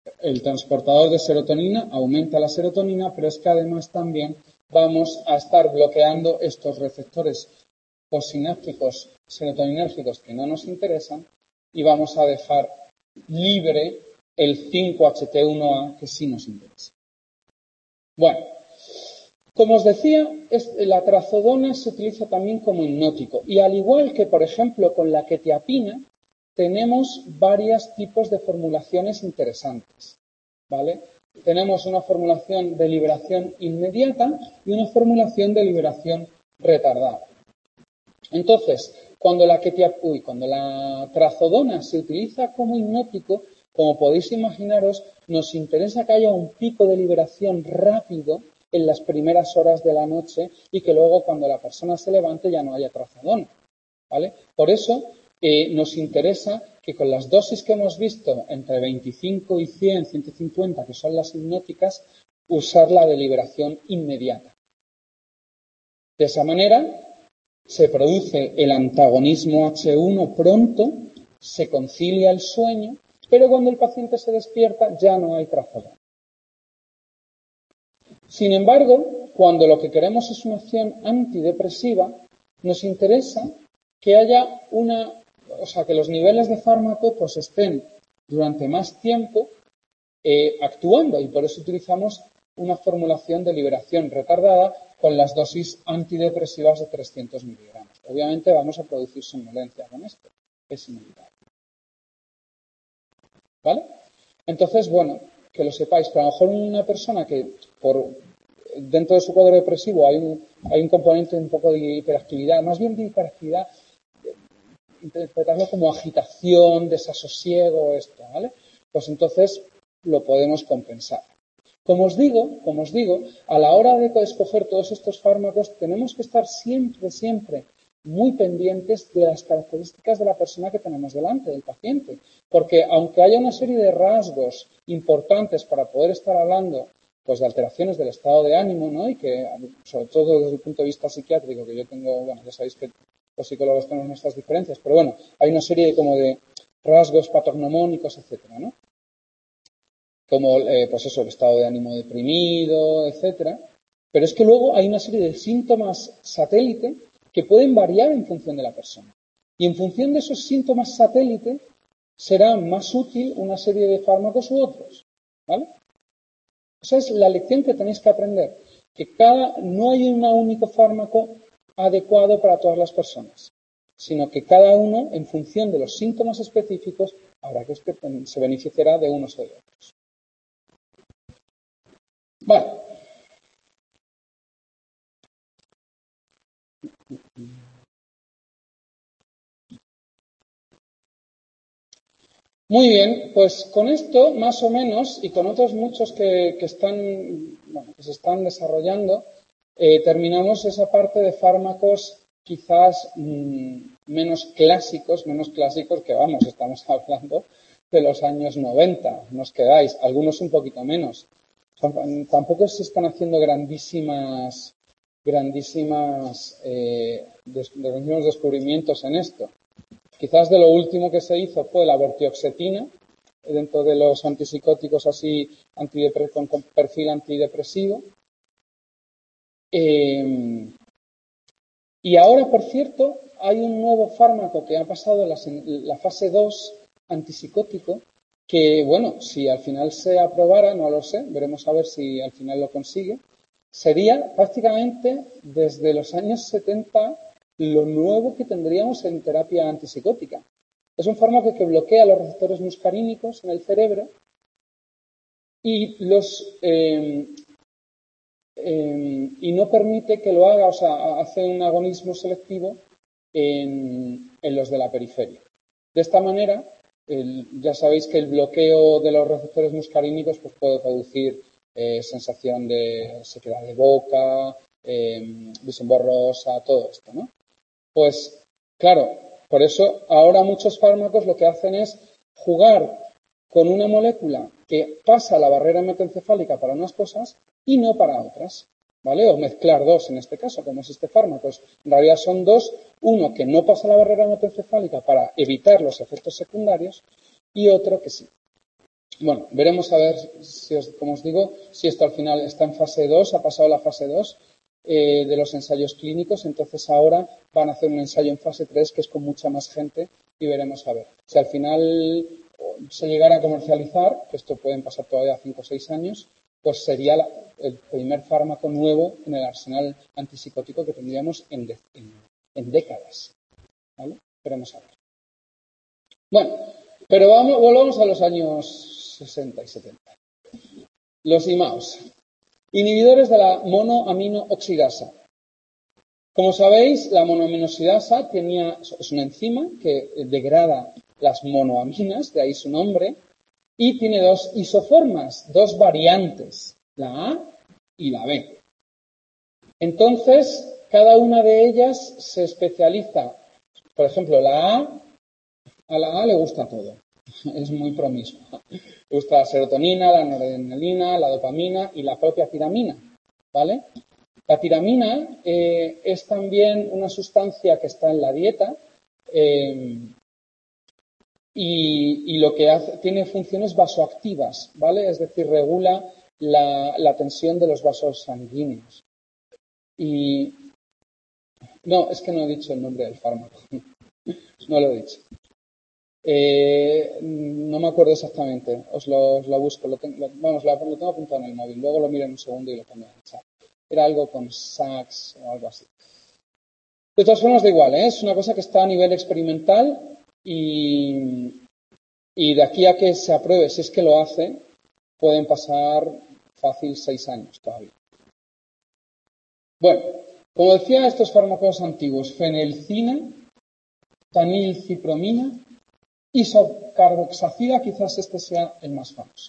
el transportador de serotonina aumenta la serotonina, pero es que además también vamos a estar bloqueando estos receptores postsinápticos serotoninérgicos que no nos interesan y vamos a dejar libre el cinco H T uno A que sí nos interesa. Bueno, como os decía, la trazodona se utiliza también como hipnótico y al igual que, por ejemplo, con la quetiapina, tenemos varios tipos de formulaciones interesantes, ¿vale? Tenemos una formulación de liberación inmediata y una formulación de liberación retardada. Entonces, cuando la, quetia, uy, cuando la trazodona se utiliza como hipnótico, como podéis imaginaros, nos interesa que haya un pico de liberación rápido en las primeras horas de la noche y que luego cuando la persona se levante ya no haya trazodona, ¿vale? Por eso eh, nos interesa que con las dosis que hemos visto entre veinticinco y cien, ciento cincuenta, que son las hipnóticas, usar la de liberación inmediata. De esa manera se produce el antagonismo H uno pronto, se concilia el sueño, pero cuando el paciente se despierta ya no hay trazodona. Sin embargo, cuando lo que queremos es una acción antidepresiva, nos interesa que haya una, o sea, que los niveles de fármaco pues estén durante más tiempo eh, actuando y por eso utilizamos una formulación de liberación retardada con las dosis antidepresivas de trescientos miligramos. Obviamente vamos a producir somnolencia con esto, es inevitable. ¿Vale? Entonces, bueno, que lo sepáis, pero a lo mejor una persona que por dentro de su cuadro depresivo hay un, hay un componente un poco de hiperactividad, más bien de hiperactividad, interpretarlo como agitación, desasosiego, esto, ¿vale? Pues entonces lo podemos compensar. Como os digo, como os digo, a la hora de escoger todos estos fármacos tenemos que estar siempre, siempre muy pendientes de las características de la persona que tenemos delante, del paciente. Porque aunque haya una serie de rasgos importantes para poder estar hablando pues de alteraciones del estado de ánimo, ¿no? Y que, sobre todo desde el punto de vista psiquiátrico, que yo tengo, bueno, ya sabéis que los psicólogos tenemos nuestras diferencias, pero bueno, hay una serie de, como de rasgos patognomónicos, etcétera, ¿no? Como, eh, pues eso, el estado de ánimo deprimido, etcétera. Pero es que luego hay una serie de síntomas satélite que pueden variar en función de la persona. Y en función de esos síntomas satélite será más útil una serie de fármacos u otros, ¿vale? Esa es la lección que tenéis que aprender, que cada, no hay un único fármaco adecuado para todas las personas, sino que cada uno, en función de los síntomas específicos, habrá que se beneficiará de unos o de otros. Vale. Muy bien, pues con esto, más o menos, y con otros muchos que, que, están, bueno, que se están desarrollando, eh, terminamos esa parte de fármacos quizás mmm, menos clásicos, menos clásicos que, vamos, estamos hablando de los años noventa, nos quedáis, algunos un poquito menos. Tampoco se están haciendo grandísimas, grandísimas, eh, des, grandísimos descubrimientos en esto. Quizás de lo último que se hizo fue la vortioxetina, dentro de los antipsicóticos así con, con perfil antidepresivo. Eh, y ahora, por cierto, hay un nuevo fármaco que ha pasado en la, en la fase dos antipsicótico, que, bueno, si al final se aprobara, no lo sé, veremos a ver si al final lo consigue, sería prácticamente desde los años setenta lo nuevo que tendríamos en terapia antipsicótica. Es un fármaco que bloquea los receptores muscarínicos en el cerebro y los eh, eh, y no permite que lo haga, o sea, hace un agonismo selectivo en, en los de la periferia. De esta manera, el, ya sabéis que el bloqueo de los receptores muscarínicos pues, puede producir eh, sensación de sequedad de boca, eh, visión borrosa, todo esto, ¿no? Pues, claro, por eso ahora muchos fármacos lo que hacen es jugar con una molécula que pasa la barrera hematoencefálica para unas cosas y no para otras, ¿vale? O mezclar dos en este caso, como es este fármaco. En realidad son dos, uno que no pasa la barrera hematoencefálica para evitar los efectos secundarios y otro que sí. Bueno, veremos a ver, si os, como os digo, si esto al final está en fase dos, ha pasado la fase dos eh, de los ensayos clínicos, entonces ahora van a hacer un ensayo en fase tres que es con mucha más gente y veremos a ver. Si al final se llegara a comercializar, que esto pueden pasar todavía cinco o seis años, pues sería la, el primer fármaco nuevo en el arsenal antipsicótico que tendríamos en, de, en, en décadas. ¿Vale? Veremos a ver. Bueno, pero vamos, volvamos a los años sesenta y setenta. Los I M A Os, inhibidores de la monoaminooxidasa. Como sabéis, la monoaminoxidasa tenía, es una enzima que degrada las monoaminas, de ahí su nombre, y tiene dos isoformas, dos variantes, la A y la B. Entonces, cada una de ellas se especializa. Por ejemplo, la A, a la A le gusta todo. Es muy promiscua. Le gusta la serotonina, la noradrenalina, la dopamina y la propia tiramina, ¿vale? La tiramina eh, es también una sustancia que está en la dieta eh, y, y lo que hace, tiene funciones vasoactivas, ¿vale? Es decir, regula la, la tensión de los vasos sanguíneos. Y no, es que no he dicho el nombre del fármaco. No lo he dicho. Eh, no me acuerdo exactamente, os lo, os lo busco, lo tengo, lo, vamos, lo, lo tengo apuntado en el móvil, luego lo miro en un segundo y lo pongo en el chat. Era algo con Sachs o algo así. De todas formas, da igual, ¿eh? Es una cosa que está a nivel experimental y, y de aquí a que se apruebe, si es que lo hace, pueden pasar fácil seis años todavía. Bueno, como decía, estos fármacos antiguos, fenelcina, tanilcipromina, isocarboxacida, quizás este sea el más famoso.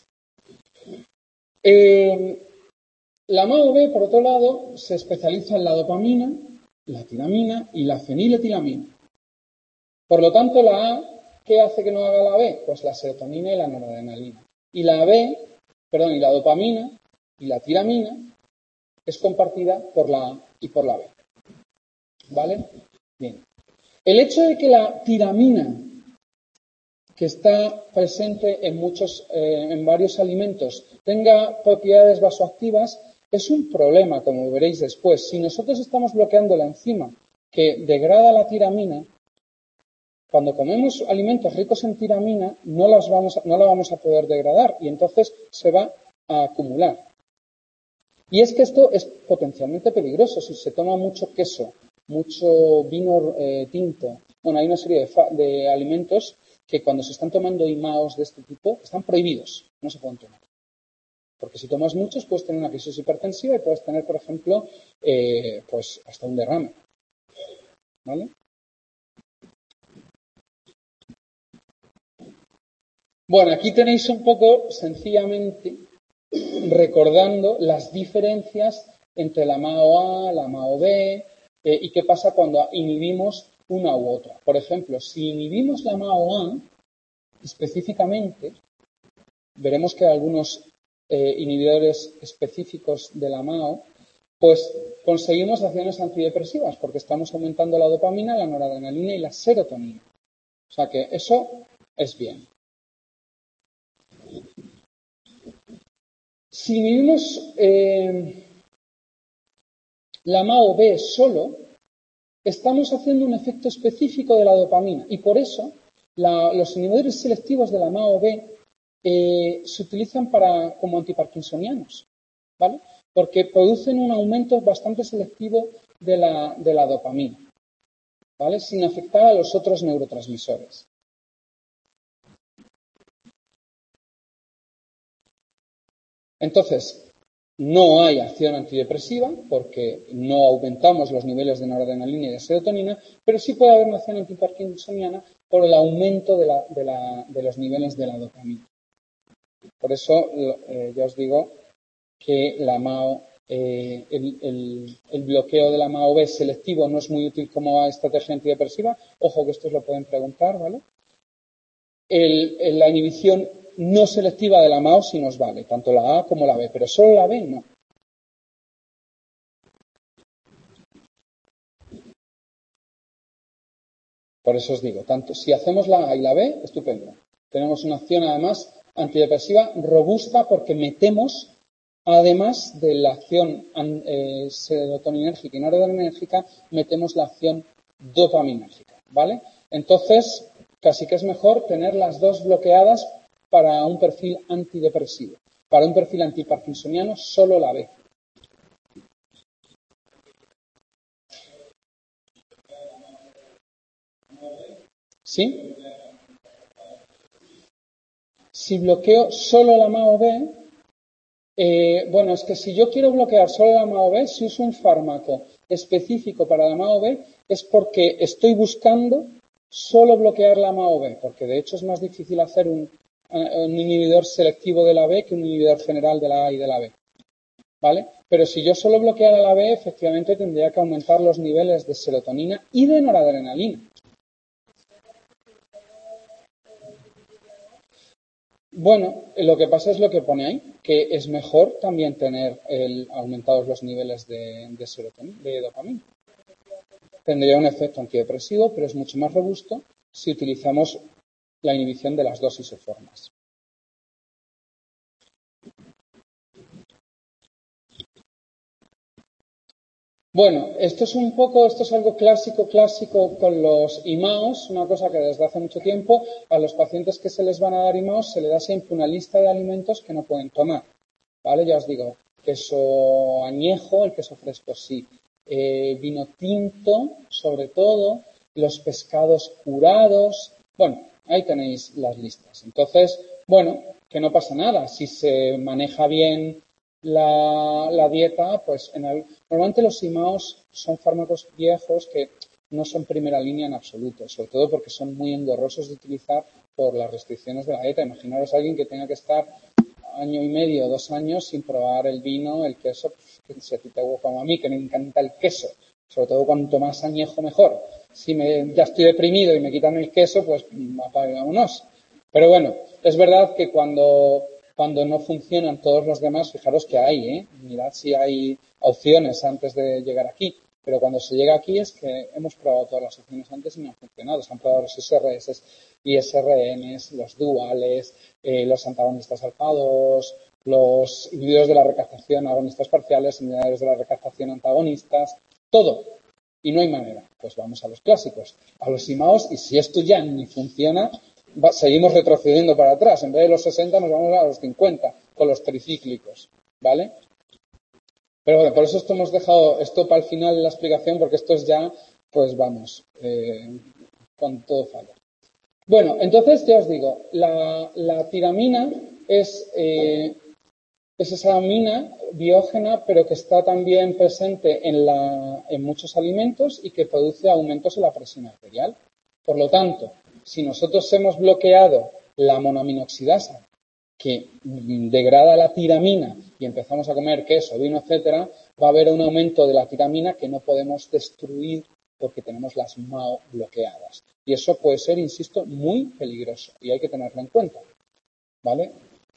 Eh, la M A O B, por otro lado, se especializa en la dopamina, la tiramina y la feniletilamina. Por lo tanto, la A, ¿qué hace que no haga la B? Pues la serotonina y la noradrenalina. Y la B, perdón, y la dopamina y la tiramina es compartida por la A y por la B. ¿Vale? Bien. El hecho de que la tiramina, que está presente en muchos, eh, en varios alimentos, tenga propiedades vasoactivas, es un problema, como veréis después. Si nosotros estamos bloqueando la enzima que degrada la tiramina, cuando comemos alimentos ricos en tiramina, no, las vamos a, no la vamos a poder degradar y entonces se va a acumular. Y es que esto es potencialmente peligroso. Si se toma mucho queso, mucho vino eh, tinto, bueno, hay una serie de, de alimentos que cuando se están tomando I M A Os de este tipo están prohibidos, no se pueden tomar. Porque si tomas muchos puedes tener una crisis hipertensiva y puedes tener, por ejemplo, eh, pues hasta un derrame. ¿Vale? Bueno, aquí tenéis un poco, sencillamente, recordando las diferencias entre la M A O A, la M A O B eh, y qué pasa cuando inhibimos una u otra. Por ejemplo, si inhibimos la M A O A específicamente, veremos que algunos eh, inhibidores específicos de la M A O, pues conseguimos acciones antidepresivas porque estamos aumentando la dopamina, la noradrenalina y la serotonina. O sea que eso es bien. Si inhibimos eh, la M A O B solo, estamos haciendo un efecto específico de la dopamina y por eso la, los inhibidores selectivos de la M A O B eh, se utilizan para, como antiparkinsonianos, ¿vale? Porque producen un aumento bastante selectivo de la, de la dopamina, ¿vale? Sin afectar a los otros neurotransmisores. Entonces, no hay acción antidepresiva porque no aumentamos los niveles de noradrenalina y de serotonina, pero sí puede haber una acción antiparkinsoniana por el aumento de, la, de, la, de los niveles de la dopamina. Por eso eh, ya os digo que la M A O, eh, el, el, el bloqueo de la M A O B selectivo no es muy útil como estrategia antidepresiva. Ojo que esto os lo pueden preguntar, ¿vale? El, el, la inhibición no selectiva de la M A O sí nos vale, tanto la A como la B, pero solo la B no. Por eso os digo, tanto si hacemos la A y la B, estupendo. Tenemos una acción además antidepresiva robusta porque metemos, además de la acción eh, serotoninérgica y noradrenérgica, metemos la acción dopaminérgica, ¿vale? Entonces, casi que es mejor tener las dos bloqueadas para un perfil antidepresivo. Para un perfil antiparkinsoniano, solo la B. ¿Sí? Si bloqueo solo la M A O B, eh, bueno, es que si yo quiero bloquear solo la M A O B, si uso un fármaco específico para la M A O B, es porque estoy buscando solo bloquear la M A O B, porque de hecho es más difícil hacer un, un inhibidor selectivo de la B que un inhibidor general de la A y de la B, ¿vale? Pero si yo solo bloqueara la B, efectivamente tendría que aumentar los niveles de serotonina y de noradrenalina. Bueno, lo que pasa es lo que pone ahí, que es mejor también tener el, aumentados los niveles de, de serotonina, de dopamina. Tendría un efecto antidepresivo, pero es mucho más robusto si utilizamos la inhibición de las dos isoformas. Bueno, esto es un poco, esto es algo clásico, clásico con los I M A Os, una cosa que desde hace mucho tiempo a los pacientes que se les van a dar I M A Os se les da siempre una lista de alimentos que no pueden tomar, ¿vale? Ya os digo, queso añejo, el queso fresco sí, eh, vino tinto, sobre todo, los pescados curados, bueno, ahí tenéis las listas. Entonces, bueno, que no pasa nada, si se maneja bien La, la dieta, pues en el, normalmente los I M A Os son fármacos viejos que no son primera línea en absoluto, sobre todo porque son muy engorrosos de utilizar por las restricciones de la dieta. Imaginaros a alguien que tenga que estar año y medio, dos años sin probar el vino, el queso, que si a ti te como a mí, que me encanta el queso, sobre todo cuanto más añejo mejor. Si me, ya estoy deprimido y me quitan el queso, pues apagámonos. Pero bueno, es verdad que cuando Cuando no funcionan todos los demás, fijaros que hay, ¿eh? Mirad si hay opciones antes de llegar aquí. Pero cuando se llega aquí es que hemos probado todas las opciones antes y no han funcionado. Se han probado los S R S, I S R Ns, los duales, eh, los antagonistas alfa dos, los inhibidores de la recaptación agonistas parciales, inhibidores de la recaptación antagonistas, todo. Y no hay manera. Pues vamos a los clásicos, a los I M A Os, y si esto ya ni funciona, Va, seguimos retrocediendo para atrás. En vez de los sesenta nos vamos a los cincuenta con los tricíclicos, ¿vale? Pero bueno, por eso esto hemos dejado esto para el final de la explicación, porque esto es ya, pues vamos, eh, con todo fallo. Bueno, entonces ya os digo, la, la tiramina es, eh, es esa amina biógena, pero que está también presente en, la, en muchos alimentos y que produce aumentos en la presión arterial. Por lo tanto, si nosotros hemos bloqueado la monoaminoxidasa, que degrada la tiramina, y empezamos a comer queso, vino, etcétera, va a haber un aumento de la tiramina que no podemos destruir porque tenemos las M A O bloqueadas. Y eso puede ser, insisto, muy peligroso y hay que tenerlo en cuenta, ¿vale?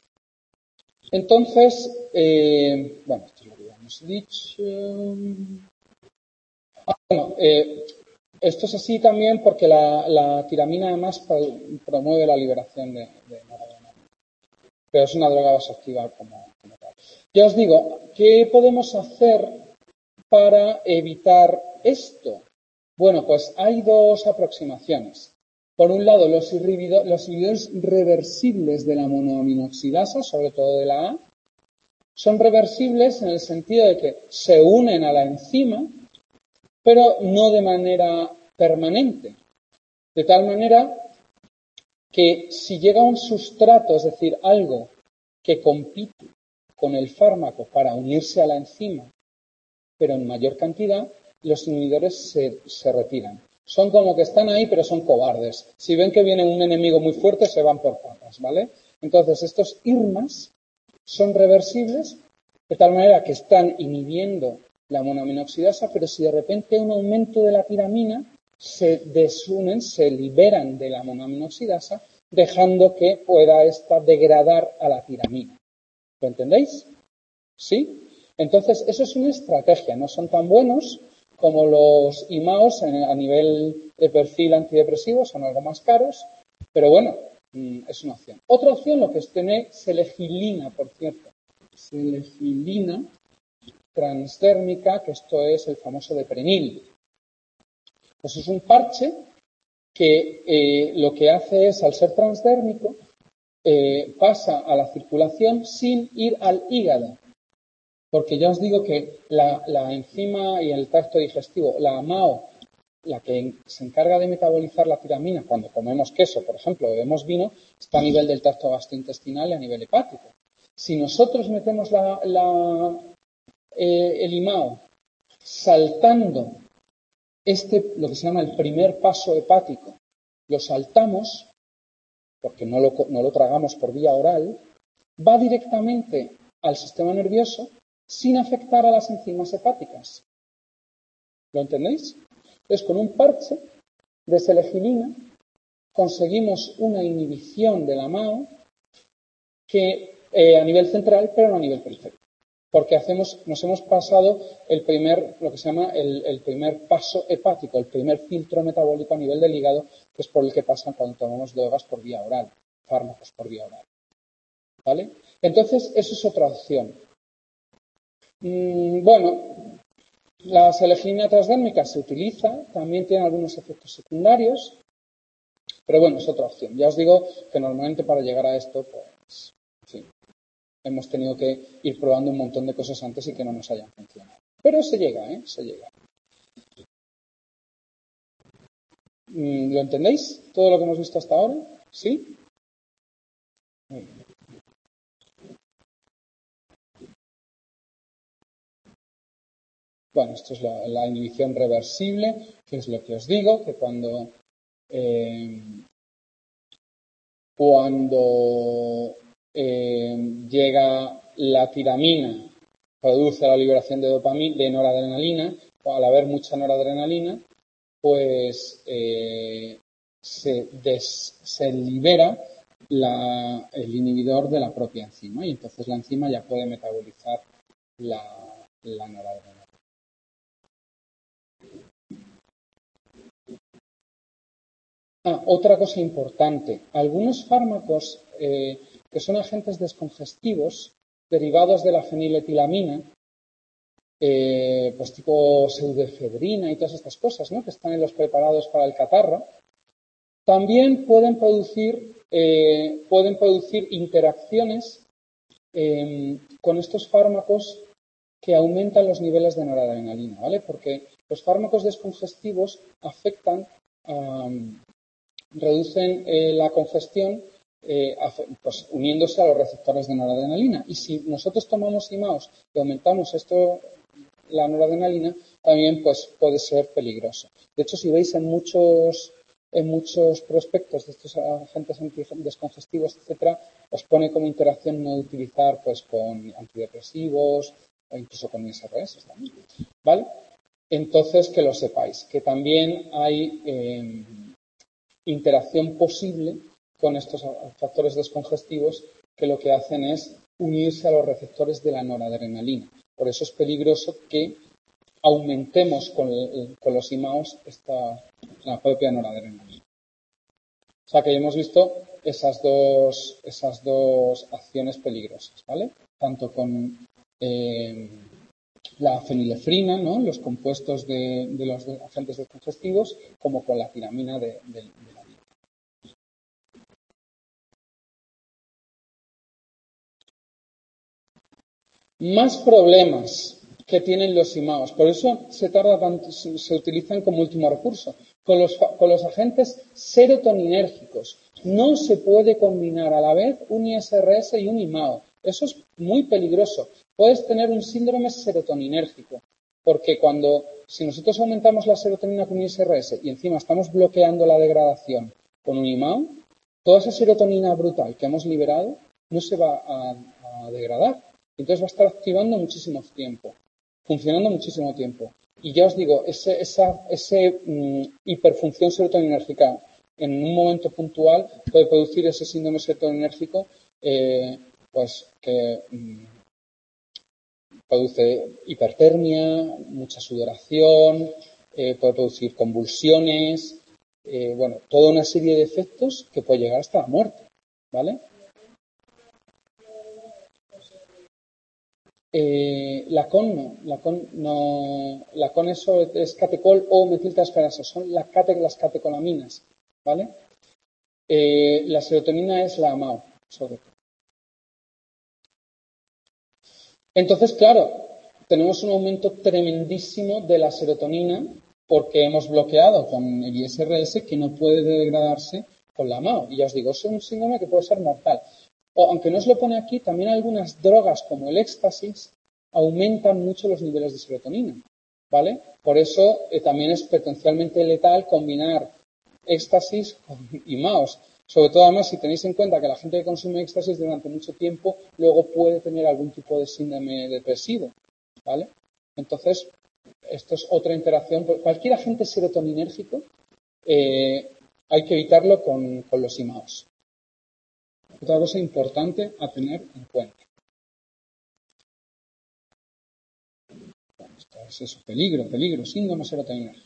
Entonces, eh, bueno, esto es lo que ya hemos dicho. Ah, bueno, eh, Esto es así también porque la, la tiramina además promueve la liberación de, de noradrenalina. Pero es una droga vasoactiva como, como tal. Ya os digo, ¿qué podemos hacer para evitar esto? Bueno, pues hay dos aproximaciones. Por un lado, los, inhibido, los inhibidores reversibles de la monoaminoxidasa, sobre todo de la A, son reversibles en el sentido de que se unen a la enzima, pero no de manera permanente. De tal manera que si llega un sustrato, es decir, algo que compite con el fármaco para unirse a la enzima, pero en mayor cantidad, los inhibidores se, se retiran. Son como que están ahí, pero son cobardes. Si ven que viene un enemigo muy fuerte, se van por patas, ¿vale? Entonces, estos I R M As son reversibles, de tal manera que están inhibiendo la monoaminoxidasa, pero si de repente hay un aumento de la tiramina, se desunen, se liberan de la monoaminoxidasa, dejando que pueda esta degradar a la tiramina. ¿Lo entendéis? ¿Sí? Entonces, eso es una estrategia. No son tan buenos como los I M A Os a nivel de perfil antidepresivo, son algo más caros, pero bueno, mm, es una opción. Otra opción, lo que es tener selegilina, por cierto. Selegilina transdérmica, que esto es el famoso Deprenil. Pues es un parche que eh, lo que hace es, al ser transdérmico, eh, pasa a la circulación sin ir al hígado. Porque ya os digo que la, la enzima y el tracto digestivo, la AMAO, la que se encarga de metabolizar la tiramina cuando comemos queso, por ejemplo, o bebemos vino, está a nivel del tracto gastrointestinal y a nivel hepático. Si nosotros metemos la, la, eh, el IMAO saltando este, lo que se llama el primer paso hepático, lo saltamos, porque no lo, no lo tragamos por vía oral, va directamente al sistema nervioso sin afectar a las enzimas hepáticas. ¿Lo entendéis? Entonces, con un parche de selegilina conseguimos una inhibición de la MAO que, eh, a nivel central, pero no a nivel periférico. Porque hacemos, nos hemos pasado el primer, lo que se llama el, el primer paso hepático, el primer filtro metabólico a nivel del hígado, que es por el que pasan cuando tomamos drogas por vía oral, fármacos por vía oral. ¿Vale? Entonces, eso es otra opción. Mm, bueno, la selegilina transdérmica se utiliza, también tiene algunos efectos secundarios, pero bueno, es otra opción. Ya os digo que normalmente para llegar a esto, pues, en fin, hemos tenido que ir probando un montón de cosas antes y que no nos hayan funcionado. Pero se llega, ¿eh? Se llega. ¿Lo entendéis? ¿Todo lo que hemos visto hasta ahora? ¿Sí? Muy bien. Bueno, esto es la, la inhibición reversible, que es lo que os digo, que cuando, eh, cuando eh, llega la tiramina, produce la liberación de dopamina, de noradrenalina, o al haber mucha noradrenalina, pues eh, se, des, se libera la, el inhibidor de la propia enzima y entonces la enzima ya puede metabolizar la, la noradrenalina. Ah, otra cosa importante. Algunos fármacos eh, que son agentes descongestivos derivados de la feniletilamina, eh, pues tipo pseudoefedrina y todas estas cosas, ¿no?, que están en los preparados para el catarro, también pueden producir, eh, pueden producir interacciones eh, con estos fármacos que aumentan los niveles de noradrenalina, ¿vale? Porque los fármacos descongestivos afectan, um, reducen eh, la congestión eh, pues, uniéndose a los receptores de noradrenalina. Y si nosotros tomamos IMAOs y aumentamos esto, la noradrenalina, también pues, puede ser peligroso. De hecho, si veis en muchos, en muchos prospectos de estos agentes descongestivos, etcétera, os pone como interacción no utilizar pues, con antidepresivos o incluso con I S R S también, ¿vale? Entonces, que lo sepáis, que también hay eh, interacción posible con estos factores descongestivos que lo que hacen es unirse a los receptores de la noradrenalina. Por eso es peligroso que aumentemos con, el, con los IMAOs esta, la propia noradrenalina. O sea que ya hemos visto esas dos, esas dos acciones peligrosas, ¿vale? Tanto con eh, la fenilefrina, ¿no?, los compuestos de, de los agentes descongestivos, como con la tiramina de, de, de la vida. Más problemas que tienen los IMAOs. Por eso se tarda tanto, se utilizan como último recurso. Con los, con los agentes serotoninérgicos no se puede combinar a la vez un I S R S y un IMAO. Eso es muy peligroso. Puedes tener un síndrome serotoninérgico, porque cuando, si nosotros aumentamos la serotonina con I S R S y encima estamos bloqueando la degradación con un IMAO, toda esa serotonina brutal que hemos liberado no se va a, a degradar. Entonces va a estar activando muchísimo tiempo, funcionando muchísimo tiempo. Y ya os digo, ese, esa ese, mm, hiperfunción serotoninérgica en un momento puntual puede producir ese síndrome serotoninérgico, eh, pues que mm, produce hipertermia, mucha sudoración, eh, puede producir convulsiones, eh, bueno, toda una serie de efectos que puede llegar hasta la muerte, ¿vale? Eh, la con no, la con no, la con eso es catecol o metiltransferasa, son la cate, las catecolaminas, ¿vale? Eh, la serotonina es la A M A O, sobre todo. Entonces, claro, tenemos un aumento tremendísimo de la serotonina porque hemos bloqueado con el I S R S que no puede degradarse con la A M A O. Y ya os digo, es un síndrome que puede ser mortal. O, aunque no os lo pone aquí, también algunas drogas como el éxtasis aumentan mucho los niveles de serotonina, ¿vale? Por eso eh, también es potencialmente letal combinar éxtasis con I M A Os. Sobre todo, además, si tenéis en cuenta que la gente que consume éxtasis durante mucho tiempo luego puede tener algún tipo de síndrome depresivo, ¿vale? Entonces, esto es otra interacción. Cualquier agente serotoninérgico eh, hay que evitarlo con, con los I M A Os. Otra cosa importante a tener en cuenta. Bueno, esto es eso, peligro, peligro, síndrome serotoninérgico.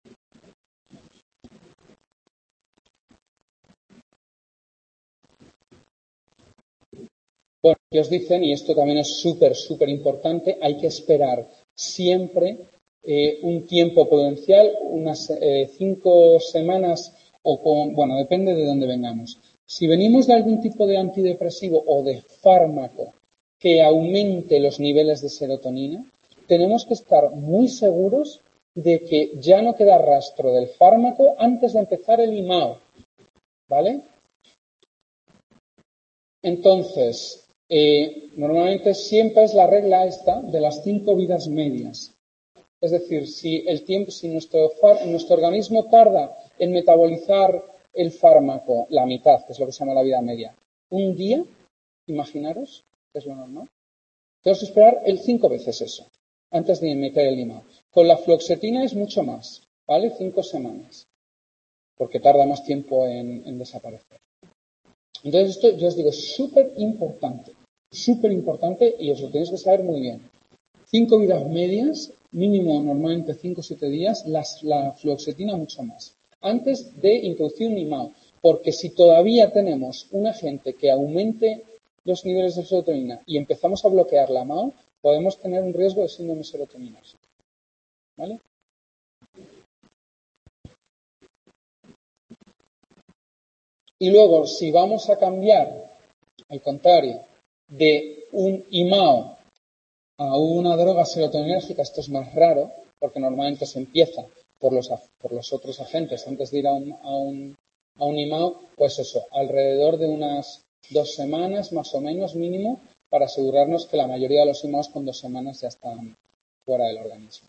Bueno, que os dicen, y esto también es súper, súper importante, hay que esperar siempre eh, un tiempo prudencial, unas eh, cinco semanas, o con, bueno, depende de dónde vengamos. Si venimos de algún tipo de antidepresivo o de fármaco que aumente los niveles de serotonina, tenemos que estar muy seguros de que ya no queda rastro del fármaco antes de empezar el I M A O, ¿vale? Entonces, eh, normalmente siempre es la regla esta de las cinco vidas medias. Es decir, si el tiempo, si nuestro, nuestro organismo tarda en metabolizar el fármaco, la mitad, que es lo que se llama la vida media, un día, imaginaros, que es lo normal, tenemos que esperar el cinco veces eso, antes de meter el I M A O. Con la fluoxetina es mucho más, ¿vale? Cinco semanas, porque tarda más tiempo en, en desaparecer. Entonces, esto, yo os digo, es súper importante, súper importante y os lo tenéis que saber muy bien. Cinco vidas medias, mínimo normalmente cinco o siete días, las, la fluoxetina mucho más, antes de introducir un I M A O. Porque si todavía tenemos un agente que aumente los niveles de serotonina y empezamos a bloquear la A M A O, podemos tener un riesgo de síndrome serotoninérgico. ¿Vale? Y luego, si vamos a cambiar, al contrario, de un I M A O a una droga serotoninérgica, esto es más raro, porque normalmente se empieza por los, por los otros agentes antes de ir a un, a, un, a un I M A O, pues eso, alrededor de unas dos semanas más o menos mínimo, para asegurarnos que la mayoría de los I M A Os con dos semanas ya están fuera del organismo.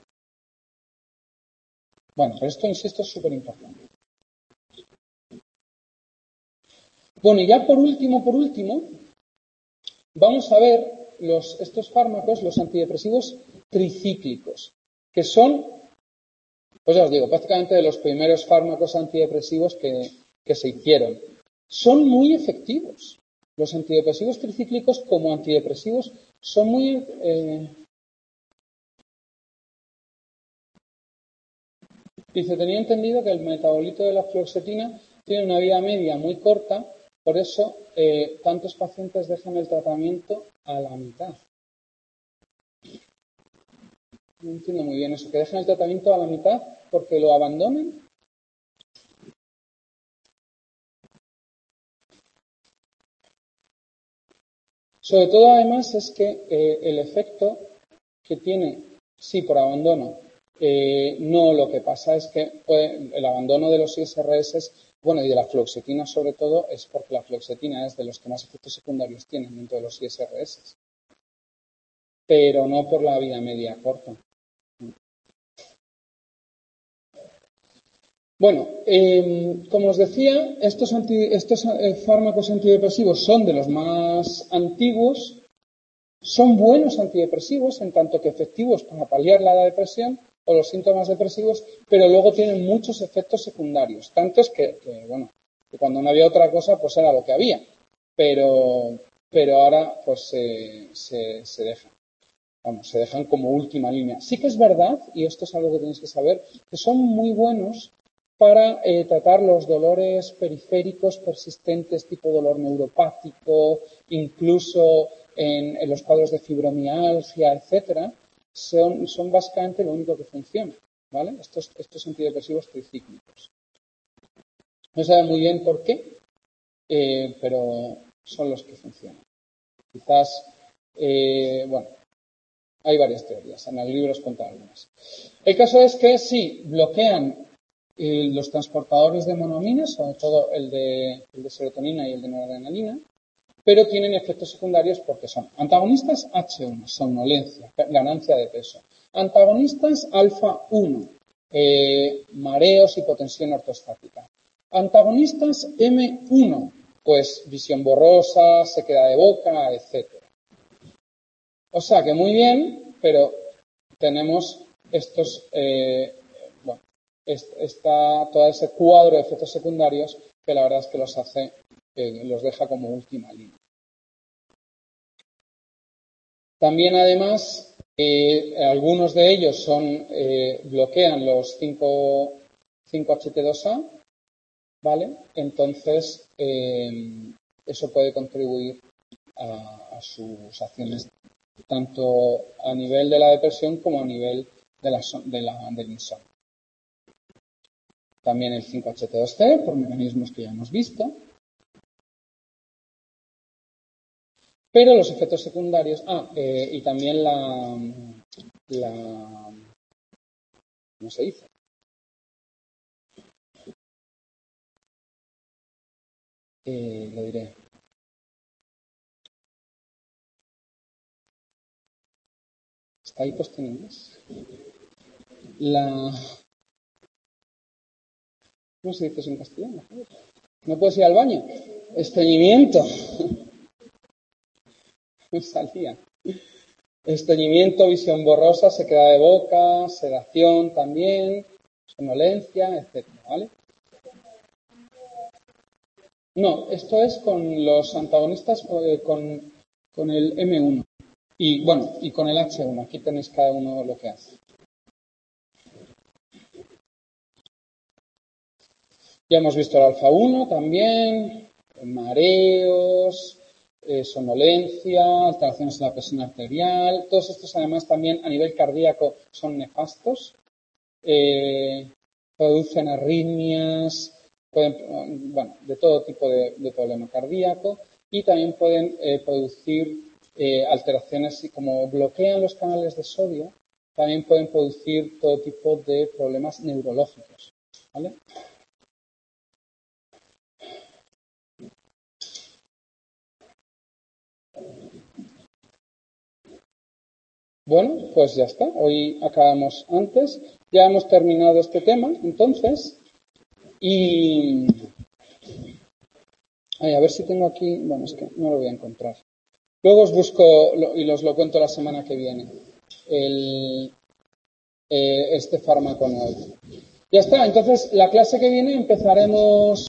Bueno, pero esto, insisto, es súper importante. Bueno, y ya por último, por último, vamos a ver los, estos fármacos, los antidepresivos tricíclicos, que son, pues ya os digo, prácticamente de los primeros fármacos antidepresivos que, que se hicieron. Son muy efectivos. Los antidepresivos tricíclicos como antidepresivos son muy... Eh... Dice, tenía entendido que el metabolito de la fluoxetina tiene una vida media muy corta, por eso eh, tantos pacientes dejan el tratamiento a la mitad. No entiendo muy bien eso, que dejan el tratamiento a la mitad porque lo abandonan. Sobre todo, además, es que eh, el efecto que tiene, sí, por abandono, eh, no, lo que pasa es que puede, el abandono de los I S R S, bueno, y de la fluoxetina sobre todo, es porque la fluoxetina es de los que más efectos secundarios tienen dentro de los I S R S, pero no por la vida media corta. Bueno, eh, como os decía, estos, anti, estos eh, fármacos antidepresivos son de los más antiguos, son buenos antidepresivos en tanto que efectivos para paliar la depresión o los síntomas depresivos, pero luego tienen muchos efectos secundarios, tantos que, que bueno, que cuando no había otra cosa, pues era lo que había, pero, pero ahora pues se, se, se dejan. Vamos, se dejan como última línea. Sí que es verdad, y esto es algo que tenéis que saber, que son muy buenos para eh, tratar los dolores periféricos persistentes tipo dolor neuropático, incluso en, en los cuadros de fibromialgia, etcétera, son, son básicamente lo único que funciona, ¿vale? Estos, estos antidepresivos tricíclicos. No se sabe muy bien por qué, eh, pero son los que funcionan. Quizás, eh, bueno, hay varias teorías, en el libro os cuento algunas. El caso es que sí, bloquean eh, los transportadores de monoamina, sobre todo el de, el de serotonina y el de noradrenalina, pero tienen efectos secundarios porque son antagonistas hache uno, somnolencia, ganancia de peso. Antagonistas alfa uno, eh, mareos, hipotensión ortostática. Antagonistas eme uno, pues visión borrosa, sequedad de boca, etcétera. O sea que muy bien, pero tenemos estos, eh, bueno, está todo ese cuadro de efectos secundarios que la verdad es que los hace, eh, los deja como última línea. También además, eh, algunos de ellos son, eh, bloquean los cinco hache te dos a, ¿vale? Entonces, eh, eso puede contribuir a, a sus acciones tanto a nivel de la depresión como a nivel de la, de la, del insomnio. También el cinco hache te dos ce, por mecanismos que ya hemos visto. Pero los efectos secundarios... Ah, eh, y también la, la... ¿Cómo se dice? Eh, lo diré. ¿Está ahí puesto en inglés? La... ¿Cómo se dice eso en castellano? ¿No puedes ir al baño? Estreñimiento. Me salía. Estreñimiento, visión borrosa, sequedad de boca, sedación también, somnolencia, etcétera, ¿vale? No, esto es con los antagonistas, eh, con, con el eme uno. Y bueno, y con el hache uno. Aquí tenéis cada uno lo que hace. Ya hemos visto el alfa uno también, mareos, eh, somnolencia, alteraciones en la presión arterial. Todos estos además también a nivel cardíaco son nefastos. Eh, producen arritmias, pueden, bueno, de todo tipo de, de problema cardíaco y también pueden eh, producir eh, alteraciones y como bloquean los canales de sodio, también pueden producir todo tipo de problemas neurológicos, ¿vale? Bueno, pues ya está. Hoy acabamos antes. Ya hemos terminado este tema, entonces. Y... Ay, a ver si tengo aquí... Bueno, es que no lo voy a encontrar. Luego os busco y os lo cuento la semana que viene. El, eh, este fármaco nuevo. Ya está. Entonces, la clase que viene empezaremos...